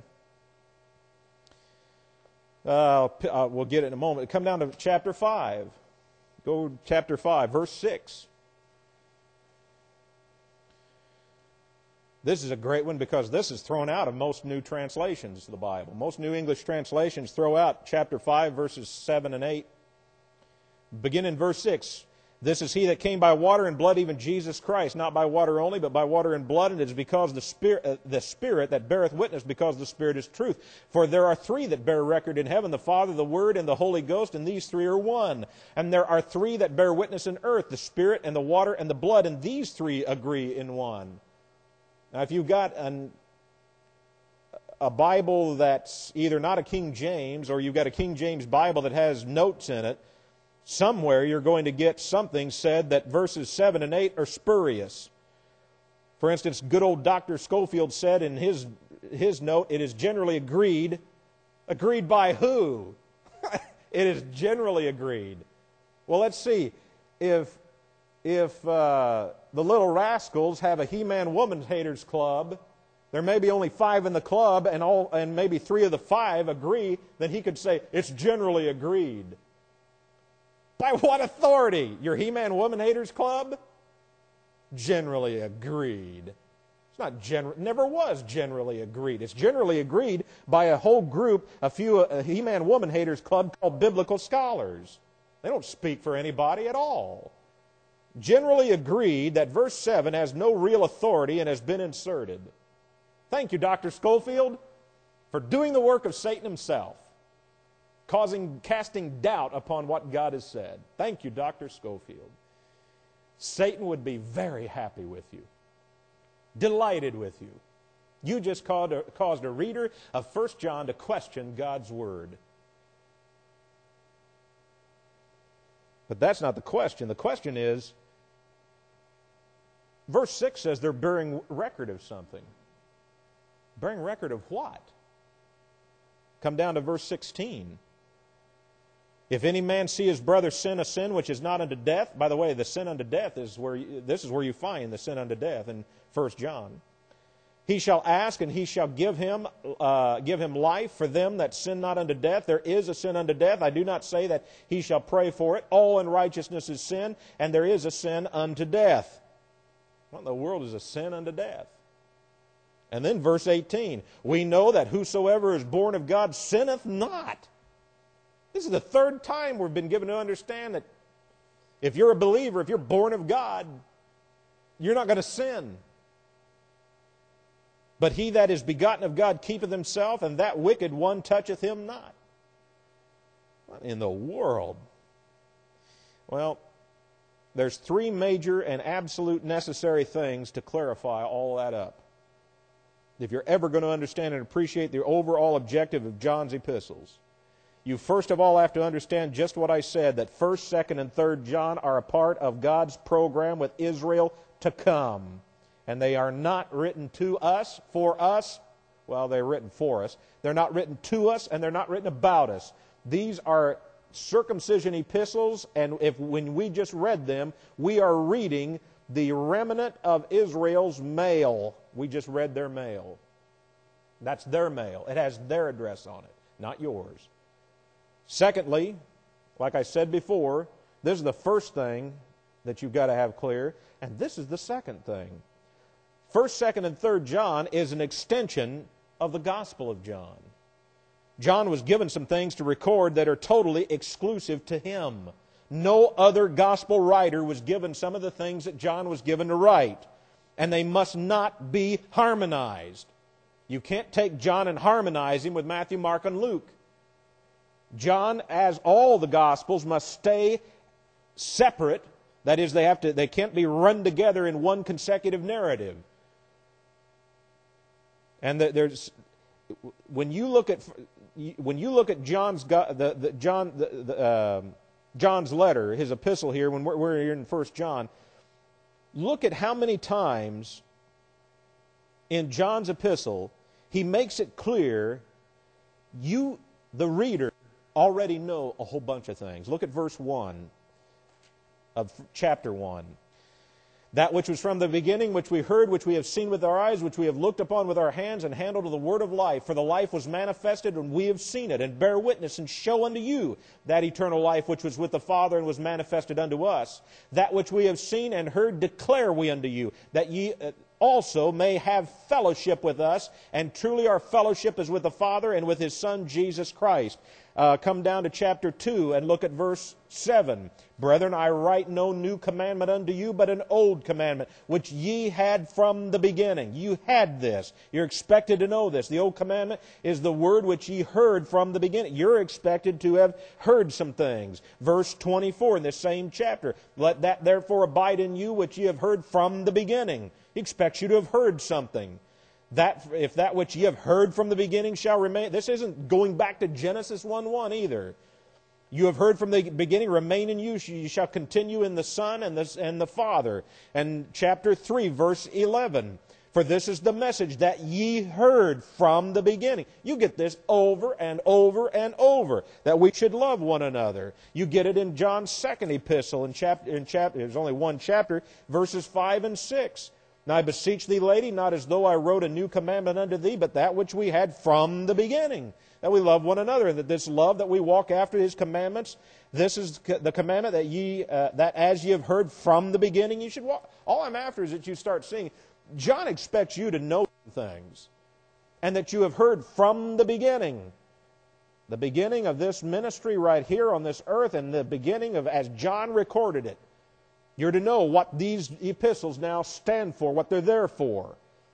Uh, uh, we'll get it in a moment. Come down to chapter five. Go to chapter five, verse six. This is a great one because this is thrown out of most new translations of the Bible. Most New English translations throw out chapter five, verses seven and eight. Begin in verse six. This is he that came by water and blood, even Jesus Christ, not by water only, but by water and blood, and it is because the Spirit, uh, the Spirit that beareth witness, because the Spirit is truth. For there are three that bear record in heaven, the Father, the Word, and the Holy Ghost, and these three are one. And there are three that bear witness in earth, the Spirit, and the water, and the blood, and these three agree in one. Now, if you've got an, a Bible that's either not a King James, or you've got a King James Bible that has notes in it, somewhere you're going to get something said that verses seven and eight are spurious. For instance, good old Doctor Schofield said in his, his note, it is generally agreed. Agreed by who? It is generally agreed. Well, let's see. If, if uh, the Little Rascals have a He-Man Woman Haters Club, there may be only five in the club, and, all, and maybe three of the five agree, then he could say, it's generally agreed. By what authority? Your He-Man Woman Haters Club? Generally agreed. It's not general. Never was generally agreed. It's generally agreed by a whole group, a few a He-Man Woman Haters Club called Biblical Scholars. They don't speak for anybody at all. Generally agreed that verse seven has no real authority and has been inserted. Thank you, Doctor Schofield, for doing the work of Satan himself, causing, casting doubt upon what God has said. Thank you, Doctor Schofield. Satan would be very happy with you, delighted with you. You just caused a, caused a reader of First John to question God's Word. But that's not the question. The question is, verse six says they're bearing record of something. Bearing record of what? Come down to verse sixteen. If any man see his brother sin a sin which is not unto death, by the way, the sin unto death is where you, this is where you find the sin unto death in First John. He shall ask, and he shall give him uh, give him life for them that sin not unto death. There is a sin unto death. I do not say that he shall pray for it. All unrighteousness is sin, and there is a sin unto death. What in the world is a sin unto death? And then verse eighteen, we know that whosoever is born of God sinneth not. This is the third time we've been given to understand that if you're a believer, if you're born of God, you're not going to sin. But he that is begotten of God keepeth himself, and that wicked one toucheth him not. What in the world? Well, there's three major and absolute necessary things to clarify all that up. If you're ever going to understand and appreciate the overall objective of John's epistles, you first of all have to understand just what I said, that first, second, and third John are a part of God's program with Israel to come. And they are not written to us, for us. Well, they're written for us. They're not written to us, and they're not written about us. These are circumcision epistles, and if when we just read them, we are reading the remnant of Israel's mail. We just read their mail. That's their mail. It has their address on it, not yours. Secondly, like I said before, this is the first thing that you've got to have clear, and this is the second thing. First, second, and third John is an extension of the Gospel of John. John was given some things to record that are totally exclusive to him. No other Gospel writer was given some of the things that John was given to write, and they must not be harmonized. You can't take John and harmonize him with Matthew, Mark, and Luke. John, as all the Gospels, must stay separate. That is, they have to, they can't be run together in one consecutive narrative. And there's, when you look at when you look at John's the, the John the, the, uh, John's letter, his epistle here, when we're, we're here in First John, look at how many times in John's epistle he makes it clear you, the reader, already know a whole bunch of things. Look at verse one of chapter one. That which was from the beginning, which we heard, which we have seen with our eyes, which we have looked upon with our hands, and handled of the word of life. For the life was manifested, and we have seen it, and bear witness, and show unto you that eternal life which was with the Father, and was manifested unto us. That which we have seen and heard declare we unto you, that ye also may have fellowship with us, and truly our fellowship is with the Father and with His Son, Jesus Christ. Uh, come down to chapter two and look at verse seven. Brethren, I write no new commandment unto you, but an old commandment, which ye had from the beginning. You had this. You're expected to know this. The old commandment is the word which ye heard from the beginning. You're expected to have heard some things. Verse twenty-four in this same chapter. Let that therefore abide in you which ye have heard from the beginning. He expects you to have heard something. That if that which ye have heard from the beginning shall remain. This isn't going back to Genesis one one either. You have heard from the beginning, remain in you, you shall continue in the Son and the, and the Father. And chapter three, verse eleven. For this is the message that ye heard from the beginning. You get this over and over and over, that we should love one another. You get it in John's second epistle, in chapter, in chapter, there's only one chapter, verses five and six. Now I beseech thee, lady, not as though I wrote a new commandment unto thee, but that which we had from the beginning, that we love one another, and that this love that we walk after His commandments, this is the commandment that ye, uh, that as ye have heard from the beginning, you should walk. All I'm after is that you start seeing. John expects you to know things, and that you have heard from the beginning. The beginning of this ministry right here on this earth, and the beginning of as John recorded it. You're to know what these epistles now stand for, what they're there for.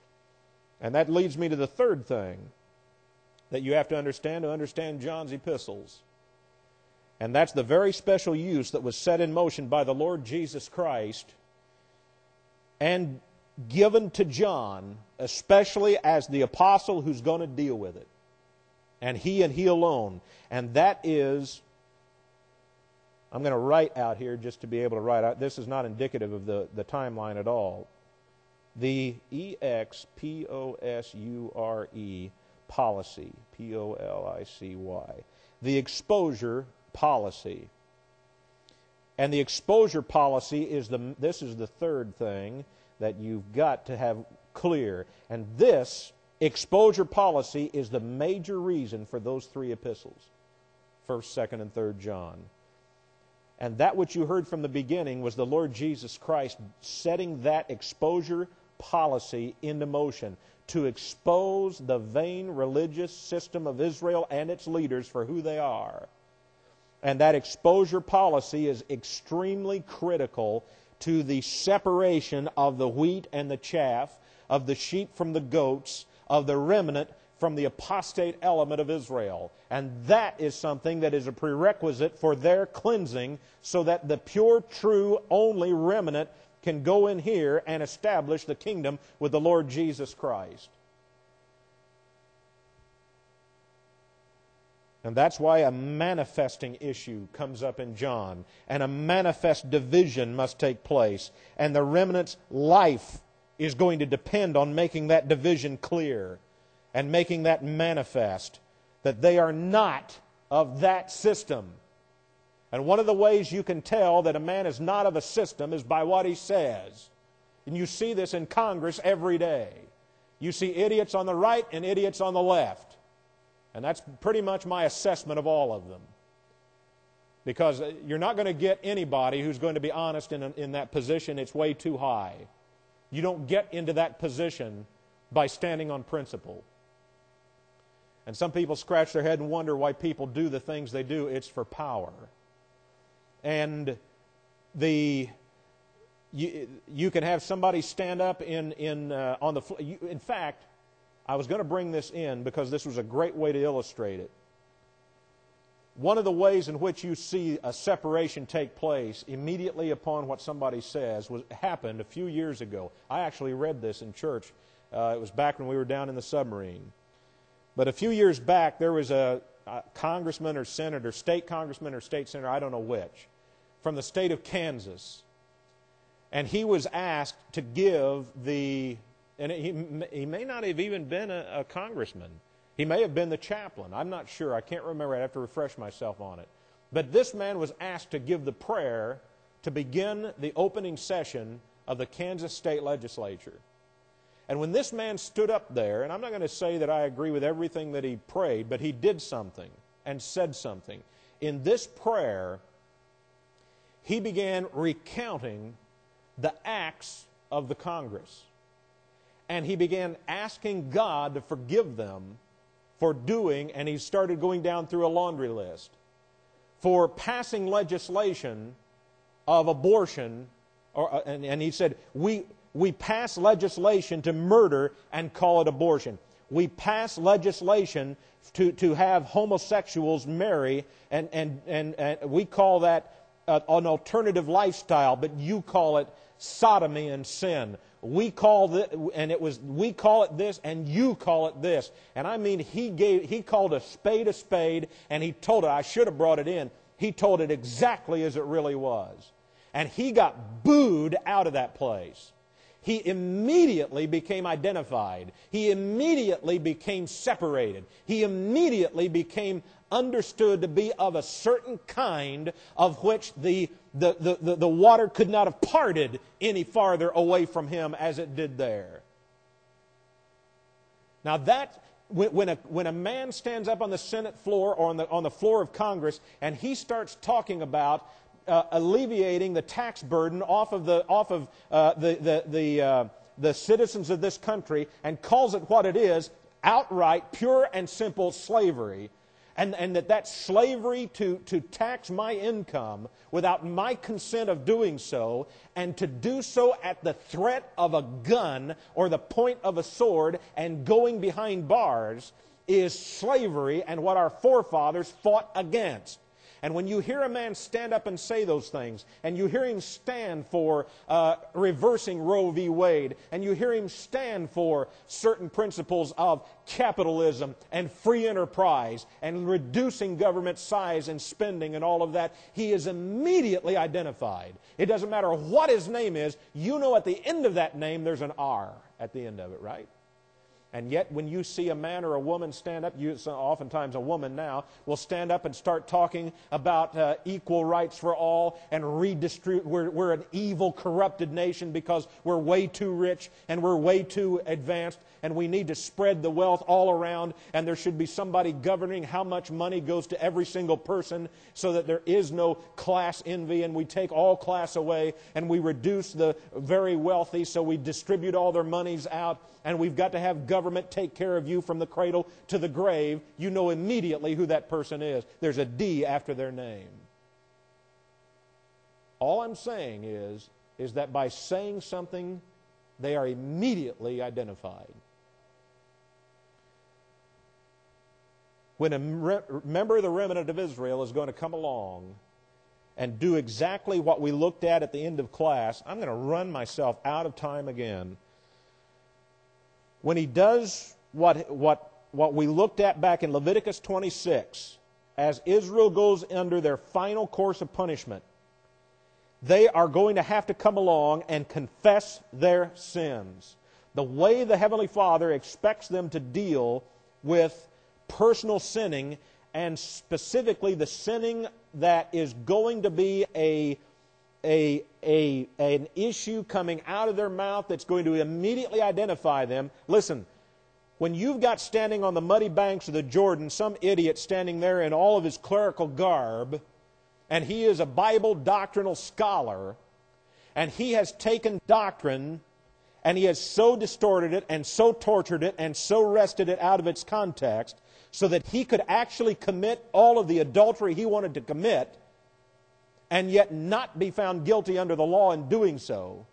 And that leads me to the third thing that you have to understand to understand John's epistles. And that's the very special use that was set in motion by the Lord Jesus Christ and given to John, especially as the apostle who's going to deal with it. And he and he alone. And that is, I'm going to write out here just to be able to write out. This is not indicative of the, the timeline at all. The E X P O S U R E, policy. P O L I C Y. The exposure policy. And the exposure policy is the, this is the third thing that you've got to have clear. And this exposure policy is the major reason for those three epistles. First, Second, and Third John. And that which you heard from the beginning was the Lord Jesus Christ setting that exposure policy into motion to expose the vain religious system of Israel and its leaders for who they are. And that exposure policy is extremely critical to the separation of the wheat and the chaff, of the sheep from the goats, of the remnant from the apostate element of Israel. And that is something that is a prerequisite for their cleansing so that the pure, true, only remnant can go in here and establish the kingdom with the Lord Jesus Christ. And that's why a manifesting issue comes up in John, and a manifest division must take place. And the remnant's life is going to depend on making that division clear and making that manifest, that they are not of that system. And one of the ways you can tell that a man is not of a system is by what he says. And you see this in Congress every day. You see idiots on the right and idiots on the left. And that's pretty much my assessment of all of them. Because you're not going to get anybody who's going to be honest in, in that position. It's way too high. You don't get into that position by standing on principle. And some people scratch their head and wonder why people do the things they do. It's for power. And the you, you can have somebody stand up in, in, uh, on the floor. In fact, I was going to bring this in because this was a great way to illustrate it. One of the ways in which you see a separation take place immediately upon what somebody says was happened a few years ago. I actually read this in church. Uh, it was back when we were down in the submarine. But a few years back, there was a, a congressman or senator, state congressman or state senator, I don't know which, from the state of Kansas. And he was asked to give the, and he, he may not have even been a, a congressman. He may have been the chaplain. I'm not sure. I can't remember. I have to refresh myself on it. But this man was asked to give the prayer to begin the opening session of the Kansas State Legislature. And when this man stood up there, and I'm not going to say that I agree with everything that he prayed, but he did something and said something. In this prayer, he began recounting the acts of the Congress. And he began asking God to forgive them for doing, and he started going down through a laundry list, for passing legislation of abortion, or, and, and he said, we... We pass legislation to murder and call it abortion. We pass legislation to, to have homosexuals marry, and, and, and, and we call that uh, an alternative lifestyle, but you call it sodomy and sin. We call it, and it was we call it this, and you call it this. And I mean, he gave he called a spade a spade, and he told it. I should have brought it in. He told it exactly as it really was, and he got booed out of that place. He immediately became identified. He immediately became separated. He immediately became understood to be of a certain kind of which the, the, the, the, the water could not have parted any farther away from him as it did there. Now that, when, when, a, when a man stands up on the Senate floor or on the, on the floor of Congress and he starts talking about Uh, alleviating the tax burden off of the off of uh, the the the, uh, the citizens of this country, and calls it what it is, outright, pure and simple slavery, and and that that slavery to to tax my income without my consent of doing so, and to do so at the threat of a gun or the point of a sword and going behind bars, is slavery and what our forefathers fought against. And when you hear a man stand up and say those things, and you hear him stand for uh, reversing Roe v. Wade, and you hear him stand for certain principles of capitalism and free enterprise and reducing government size and spending and all of that, he is immediately identified. It doesn't matter what his name is, you know at the end of that name there's an R at the end of it, right? And yet when you see a man or a woman stand up, you, oftentimes a woman now, will stand up and start talking about uh, equal rights for all and redistribute. We're, we're an evil, corrupted nation because we're way too rich and we're way too advanced and we need to spread the wealth all around, and there should be somebody governing how much money goes to every single person so that there is no class envy, and we take all class away and we reduce the very wealthy so we distribute all their monies out, and we've got to have government take care of you from the cradle to the grave. You know immediately who that person is. There's a D after their name. All I'm saying is, is that by saying something, they are immediately identified. When a member of the remnant of Israel is going to come along and do exactly what we looked at at the end of class, I'm going to run myself out of time again. When he does what, what, what we looked at back in Leviticus twenty-six, as Israel goes under their final course of punishment, they are going to have to come along and confess their sins. The way the Heavenly Father expects them to deal with personal sinning, and specifically the sinning that is going to be a, a, a, an issue coming out of their mouth that's going to immediately identify them. Listen, when you've got standing on the muddy banks of the Jordan some idiot standing there in all of his clerical garb, and he is a Bible doctrinal scholar, and he has taken doctrine and he has so distorted it and so tortured it and so wrested it out of its context so that he could actually commit all of the adultery he wanted to commit and yet not be found guilty under the law in doing so.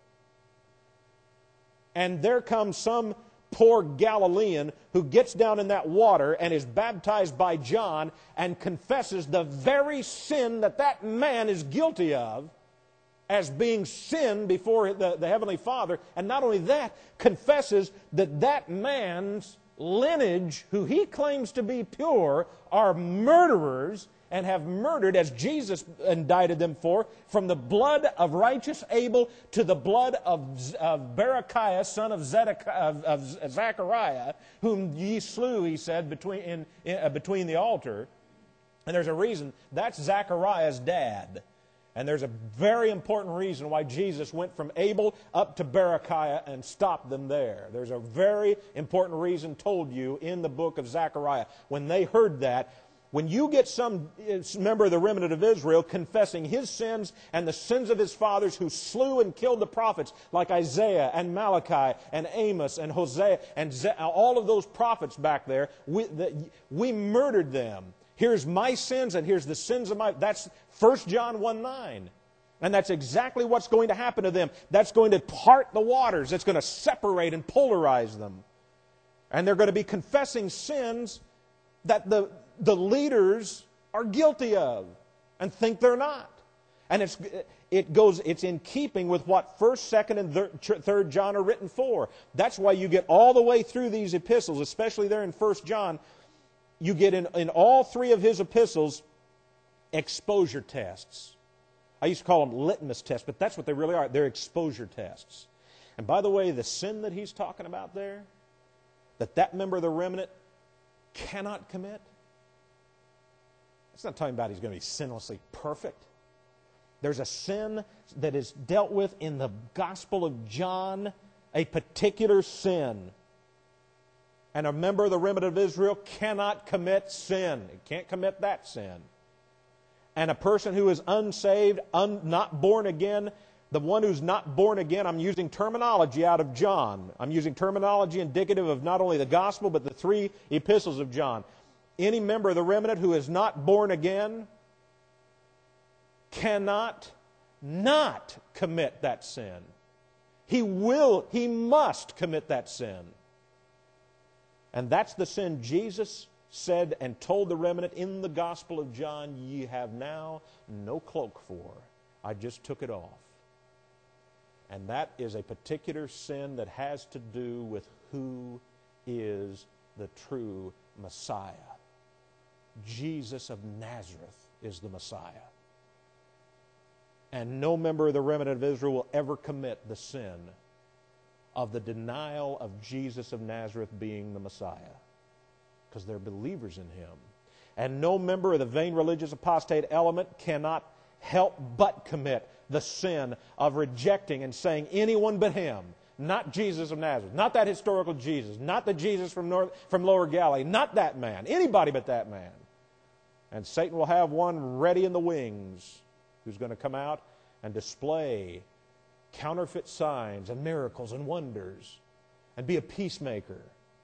And there comes some poor Galilean who gets down in that water and is baptized by John and confesses the very sin that that man is guilty of as being sin before the, the Heavenly Father. And not only that, confesses that that man's lineage, who he claims to be pure, are murderers and have murdered, as Jesus indicted them for, from the blood of righteous Abel to the blood of, of Berechiah, son of, Zedekiah, of, of Zechariah, whom ye slew, he said, between, in, in, uh, between the altar. And there's a reason. That's Zechariah's dad. And there's a very important reason why Jesus went from Abel up to Berechiah and stopped them there. There's a very important reason told you in the book of Zechariah. When they heard that, when you get some member of the remnant of Israel confessing his sins and the sins of his fathers who slew and killed the prophets like Isaiah and Malachi and Amos and Hosea and Ze- all of those prophets back there, we, the, we murdered them. Here's my sins and here's the sins of my... That's First John one nine. And that's exactly what's going to happen to them. That's going to part the waters. It's going to separate and polarize them. And they're going to be confessing sins that the, the leaders are guilty of and think they're not. And it's, it goes, it's in keeping with what First, Second, and Third John are written for. That's why you get all the way through these epistles, especially there in First John. You get in, in all three of his epistles exposure tests. I used to call them litmus tests, but that's what they really are. They're exposure tests. And by the way, the sin that he's talking about there, that that member of the remnant cannot commit, it's not talking about he's going to be sinlessly perfect. There's a sin that is dealt with in the Gospel of John, a particular sin. And a member of the remnant of Israel cannot commit sin. He can't commit that sin. And a person who is unsaved, un, not born again, the one who's not born again, I'm using terminology out of John. I'm using terminology indicative of not only the gospel, but the three epistles of John. Any member of the remnant who is not born again cannot not commit that sin. He will, he must commit that sin. And that's the sin Jesus said and told the remnant in the Gospel of John, ye have now no cloak for. I just took it off. And that is a particular sin that has to do with who is the true Messiah. Jesus of Nazareth is the Messiah. And no member of the remnant of Israel will ever commit the sin of the denial of Jesus of Nazareth being the Messiah, because they're believers in him. And no member of the vain religious apostate element cannot help but commit the sin of rejecting and saying anyone but him, not Jesus of Nazareth, not that historical Jesus, not the Jesus from North, from Lower Galilee, not that man, anybody but that man. And Satan will have one ready in the wings who's going to come out and display counterfeit signs and miracles and wonders and be a peacemaker.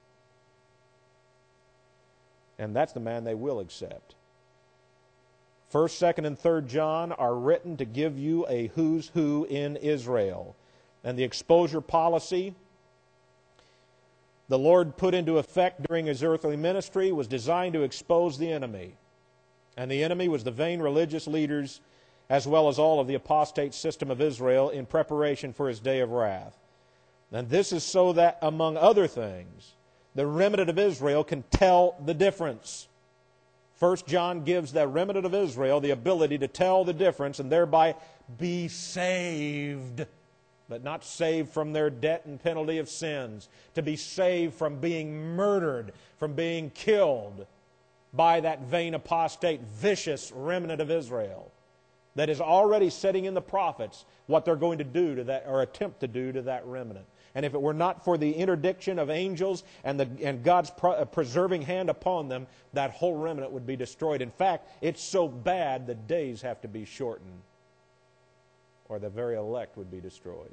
And that's the man they will accept. First, Second, and Third John are written to give you a who's who in Israel. And the exposure policy the Lord put into effect during his earthly ministry was designed to expose the enemy. And the enemy was the vain religious leaders as well as all of the apostate system of Israel in preparation for his day of wrath. And this is so that, among other things, the remnant of Israel can tell the difference. First John gives the remnant of Israel the ability to tell the difference and thereby be saved, but not saved from their debt and penalty of sins, to be saved from being murdered, from being killed by that vain apostate, vicious remnant of Israel that is already setting in the prophets what they're going to do to that, or attempt to do to that remnant. And if it were not for the interdiction of angels and, the, and God's pro, preserving hand upon them, that whole remnant would be destroyed. In fact, it's so bad the days have to be shortened, or the very elect would be destroyed.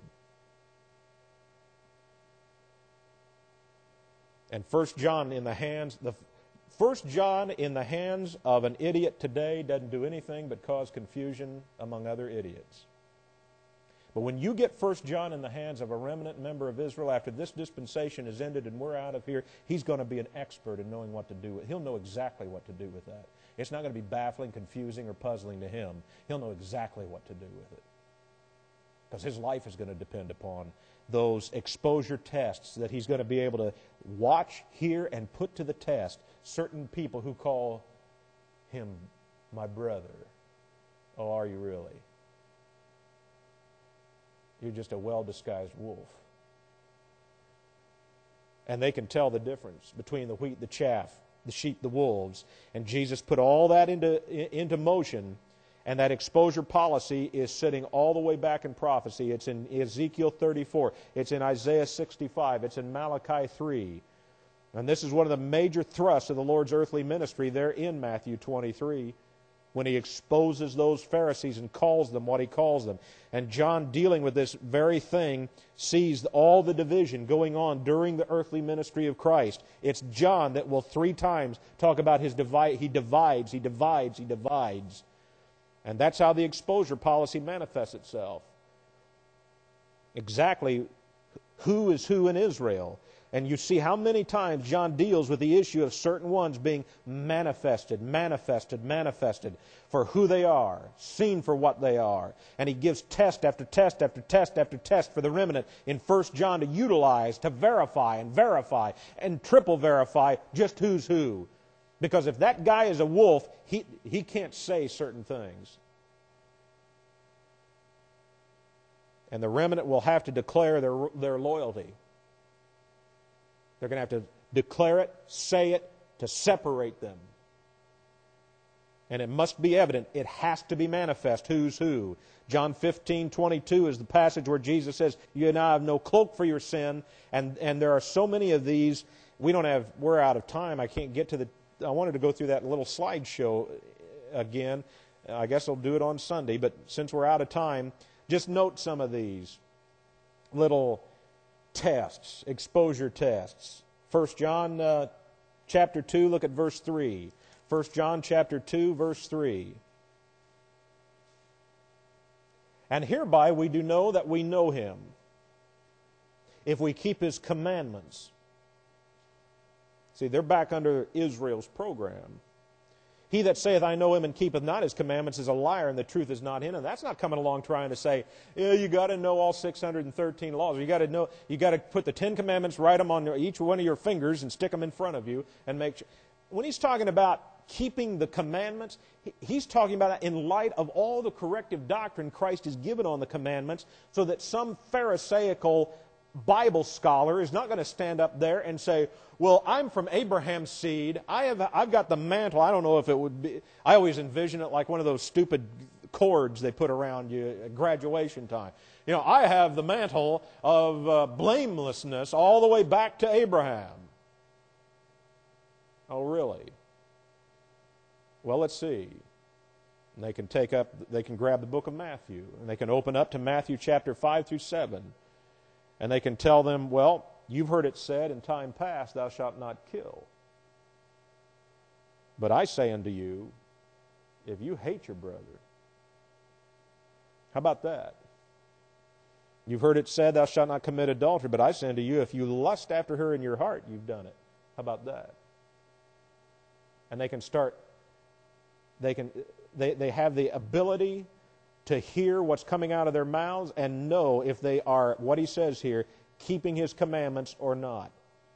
And First John in the hands, the First John in the hands of an idiot today doesn't do anything but cause confusion among other idiots. But when you get First John in the hands of a remnant member of Israel after this dispensation is ended and we're out of here, he's going to be an expert in knowing what to do with it. He'll know exactly what to do with that. It's not going to be baffling, confusing, or puzzling to him. He'll know exactly what to do with it, because his life is going to depend upon those exposure tests that he's going to be able to watch, hear, and put to the test certain people who call him my brother. Oh, are you really? You're just a well-disguised wolf. And they can tell the difference between the wheat, the chaff, the sheep, the wolves. And Jesus put all that into, into motion. And that exposure policy is sitting all the way back in prophecy. It's in Ezekiel thirty-four. It's in Isaiah sixty-five. It's in Malachi three. And this is one of the major thrusts of the Lord's earthly ministry there in Matthew twenty-three, when he exposes those Pharisees and calls them what he calls them. And John, dealing with this very thing, sees all the division going on during the earthly ministry of Christ. It's John that will three times talk about his divide. He divides, he divides, he divides. And that's how the exposure policy manifests itself. Exactly who is who in Israel. And you see how many times John deals with the issue of certain ones being manifested, manifested, manifested for who they are, seen for what they are. And he gives test after test after test after test for the remnant in First John to utilize, to verify and verify and triple verify just who's who. Because if that guy is a wolf, he, he can't say certain things. And the remnant will have to declare their, their loyalty. They're going to have to declare it, say it, to separate them. And it must be evident. It has to be manifest who's who. John fifteen twenty-two is the passage where Jesus says, you and I have no cloak for your sin. And, and there are so many of these. We don't have, we're out of time. I can't get to the, I wanted to go through that little slideshow again. I guess I'll do it on Sunday. But since we're out of time, just note some of these little tests, exposure tests. First John uh, chapter two, look at verse three. First John chapter two, verse three. And hereby we do know that we know him, if we keep his commandments. See, they're back under Israel's program. He that saith, I know him, and keepeth not his commandments is a liar, and the truth is not in him. That's not coming along trying to say, yeah, you got to know all six hundred thirteen laws. You got to know, you got to put the Ten Commandments, write them on each one of your fingers, and stick them in front of you, and make sure. When he's talking about keeping the commandments, he's talking about that in light of all the corrective doctrine Christ has given on the commandments, so that some Pharisaical Bible scholar is not going to stand up there and say, well, I'm from Abraham's seed. I have, I've got the mantle. I don't know if it would be, I always envision it like one of those stupid cords they put around you at graduation time. You know, I have the mantle of uh, blamelessness all the way back to Abraham. Oh, really? Well, let's see. And they can take up, they can grab the book of Matthew, and they can open up to Matthew chapter five through seven. And they can tell them, well, you've heard it said in time past, thou shalt not kill. But I say unto you, if you hate your brother, how about that? You've heard it said, thou shalt not commit adultery, but I say unto you, if you lust after her in your heart, you've done it. How about that? And they can start, they can, they, they have the ability to hear what's coming out of their mouths and know if they are, what he says here, keeping his commandments or not.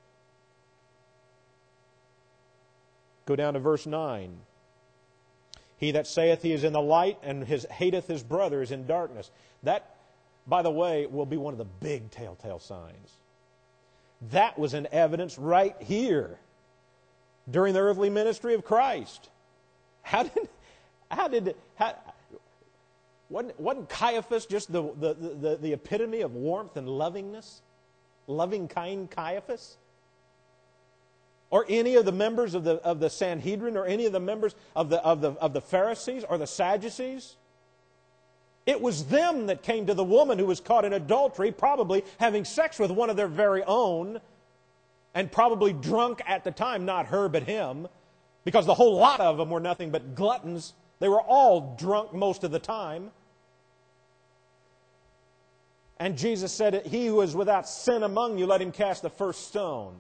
Go down to verse nine. He that saith he is in the light and his, hateth his brother is in darkness. That, by the way, will be one of the big telltale signs. That was an evidence right here during the earthly ministry of Christ. How did, how did, how, Wasn't, wasn't Caiaphas just the, the, the, the epitome of warmth and lovingness? Loving, kind Caiaphas? Or any of the members of the, of the Sanhedrin, or any of the members of the, of, the, of the Pharisees or the Sadducees? It was them that came to the woman who was caught in adultery, probably having sex with one of their very own, and probably drunk at the time, not her but him, because the whole lot of them were nothing but gluttons. They were all drunk most of the time. And Jesus said, he who is without sin among you, let him cast the first stone.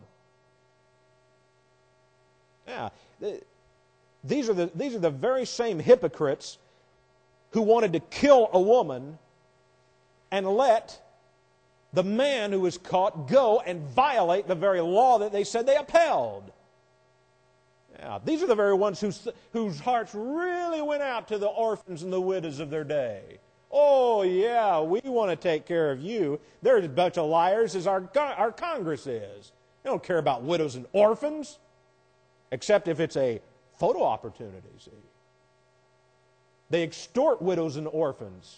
Yeah, these are the, these are the very same hypocrites who wanted to kill a woman and let the man who was caught go and violate the very law that they said they upheld. Yeah, these are the very ones whose, whose hearts really went out to the orphans and the widows of their day. Oh, yeah, we want to take care of you. They're as bunch of liars as our, our Congress is. They don't care about widows and orphans, except if it's a photo opportunity, see. They extort widows and orphans.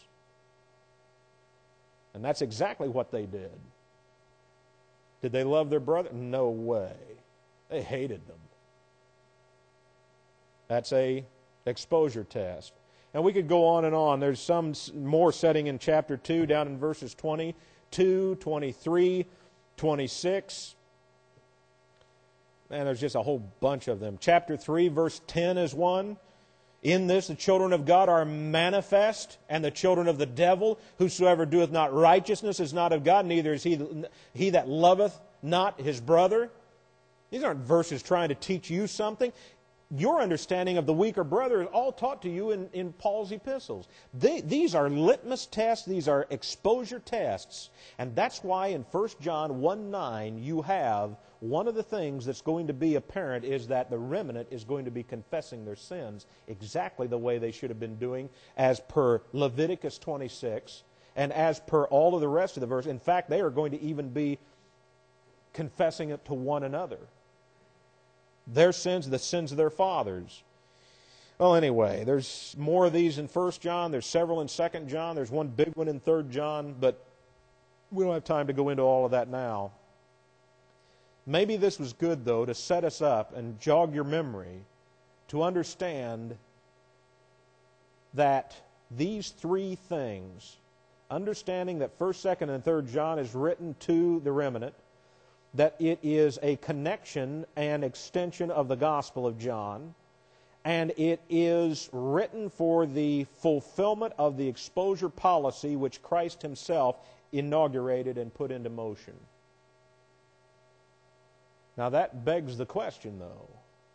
And that's exactly what they did. Did they love their brother? No way. They hated them. That's a exposure test. And we could go on and on. There's some more setting in chapter two, down in verses twenty-two, twenty-three, twenty-six. Man, there's just a whole bunch of them. Chapter three, verse ten is one. In this the children of God are manifest, and the children of the devil. Whosoever doeth not righteousness is not of God, neither is he, he that loveth not his brother. These aren't verses trying to teach you something. Your understanding of the weaker brother is all taught to you in, in Paul's epistles. They, these are litmus tests. These are exposure tests. And that's why in First John one nine you have one of the things that's going to be apparent is that the remnant is going to be confessing their sins exactly the way they should have been doing as per Leviticus twenty-six and as per all of the rest of the verse. In fact, they are going to even be confessing it to one another. Their sins, the sins of their fathers. Well, anyway, there's more of these in First John. There's several in Second John. There's one big one in Third John, but we don't have time to go into all of that now. Maybe this was good, though, to set us up and jog your memory to understand that these three things, understanding that First, Second, and Third John is written to the remnant, that it is a connection and extension of the Gospel of John, and it is written for the fulfillment of the exposure policy which Christ himself inaugurated and put into motion. Now that begs the question, though.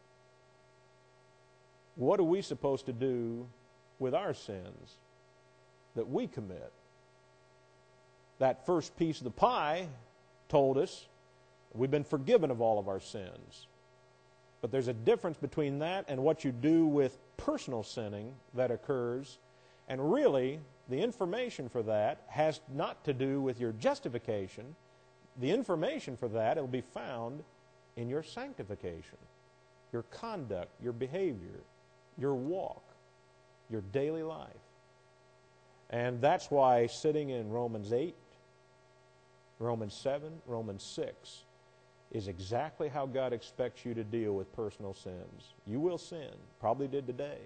What are we supposed to do with our sins that we commit? That first piece of the pie told us we've been forgiven of all of our sins. But there's a difference between that and what you do with personal sinning that occurs. And really, the information for that has not to do with your justification. the information for that will be found in your sanctification, your conduct, your behavior, your walk, your daily life. And that's why sitting in Romans eight, Romans seven, Romans six is exactly how God expects you to deal with personal sins. You will sin, probably did today.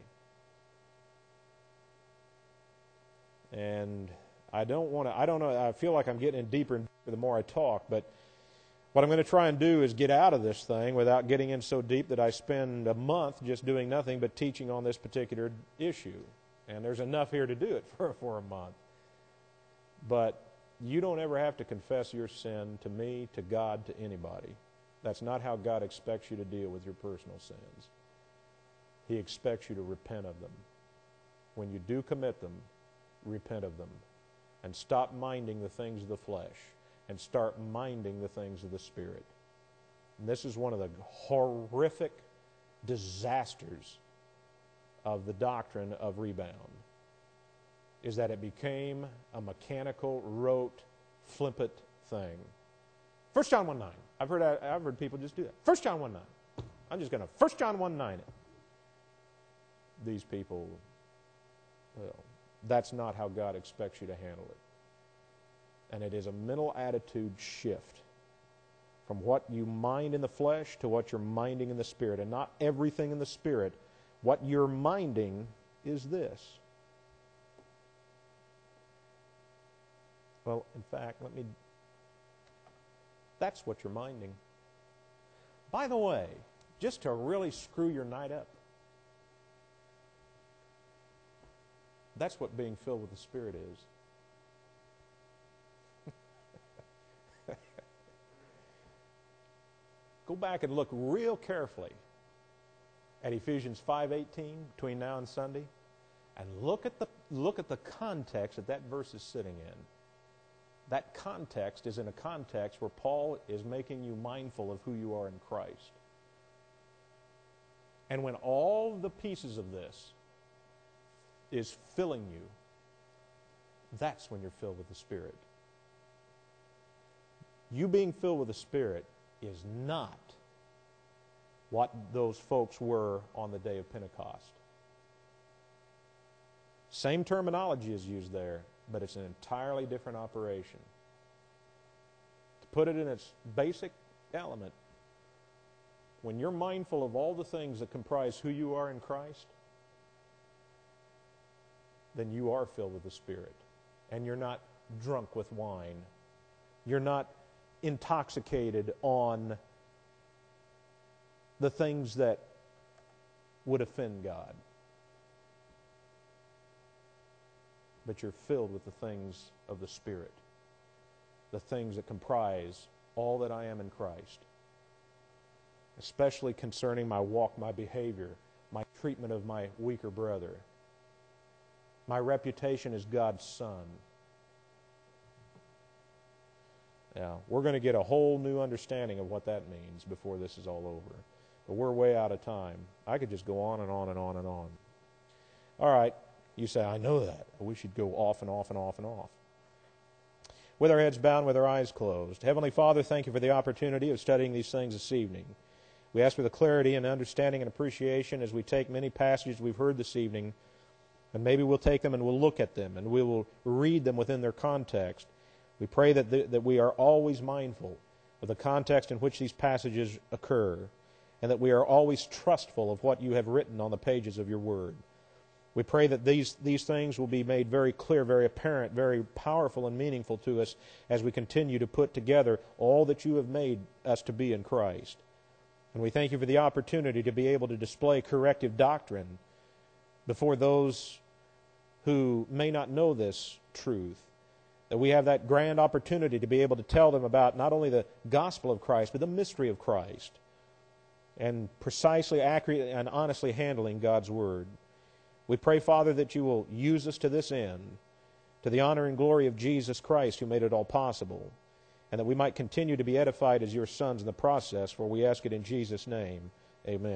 And I don't want to, I don't know, I feel like I'm getting in deeper and deeper the more I talk, but what I'm going to try and do is get out of this thing without getting in so deep that I spend a month just doing nothing but teaching on this particular issue. And there's enough here to do it for, for a month. But you don't ever have to confess your sin to me, to God, to anybody. That's not how God expects you to deal with your personal sins. He expects you to repent of them. When you do commit them, repent of them. And stop minding the things of the flesh. And start minding the things of the Spirit. And this is one of the horrific disasters of the doctrine of rebound, is that it became a mechanical, rote, flippant thing. First John one nine. I've heard I've heard people just do that. First John one nine. I'm just going to First John one nine it. These people, well, that's not how God expects you to handle it. And it is a mental attitude shift from what you mind in the flesh to what you're minding in the Spirit. And not everything in the Spirit. What you're minding is this. Well, in fact, let me... That's what you're minding. By the way, just to really screw your night up, that's what being filled with the Spirit is. Go back and look real carefully at Ephesians five eighteen between now and Sunday, and look at the look at the context that that verse is sitting in. That context is in a context where Paul is making you mindful of who you are in Christ. And when all the pieces of this is filling you, that's when you're filled with the Spirit. You being filled with the Spirit is not what those folks were on the day of Pentecost. Same terminology is used there, but it's an entirely different operation. To put it in its basic element, when you're mindful of all the things that comprise who you are in Christ, then you are filled with the Spirit. And you're not drunk with wine. You're not intoxicated on the things that would offend God. But you're filled with the things of the Spirit, the things that comprise all that I am in Christ, especially concerning my walk, my behavior, my treatment of my weaker brother, my reputation as God's son. Now, we're going to get a whole new understanding of what that means before this is all over. But we're way out of time. I could just go on and on and on and on. All right. You say, I know that. We should go off and off and off and off. With our heads bowed, with our eyes closed. Heavenly Father, thank you for the opportunity of studying these things this evening. We ask for the clarity and understanding and appreciation as we take many passages we've heard this evening, and maybe we'll take them and we'll look at them and we will read them within their context. We pray that, the, that we are always mindful of the context in which these passages occur, and that we are always trustful of what you have written on the pages of your Word. We pray that these, these things will be made very clear, very apparent, very powerful and meaningful to us as we continue to put together all that you have made us to be in Christ. And we thank you for the opportunity to be able to display corrective doctrine before those who may not know this truth. That we have that grand opportunity to be able to tell them about not only the gospel of Christ, but the mystery of Christ, and precisely, accurately, and honestly handling God's Word. We pray, Father, that you will use us to this end, to the honor and glory of Jesus Christ, who made it all possible, and that we might continue to be edified as your sons in the process, for we ask it in Jesus' name. Amen.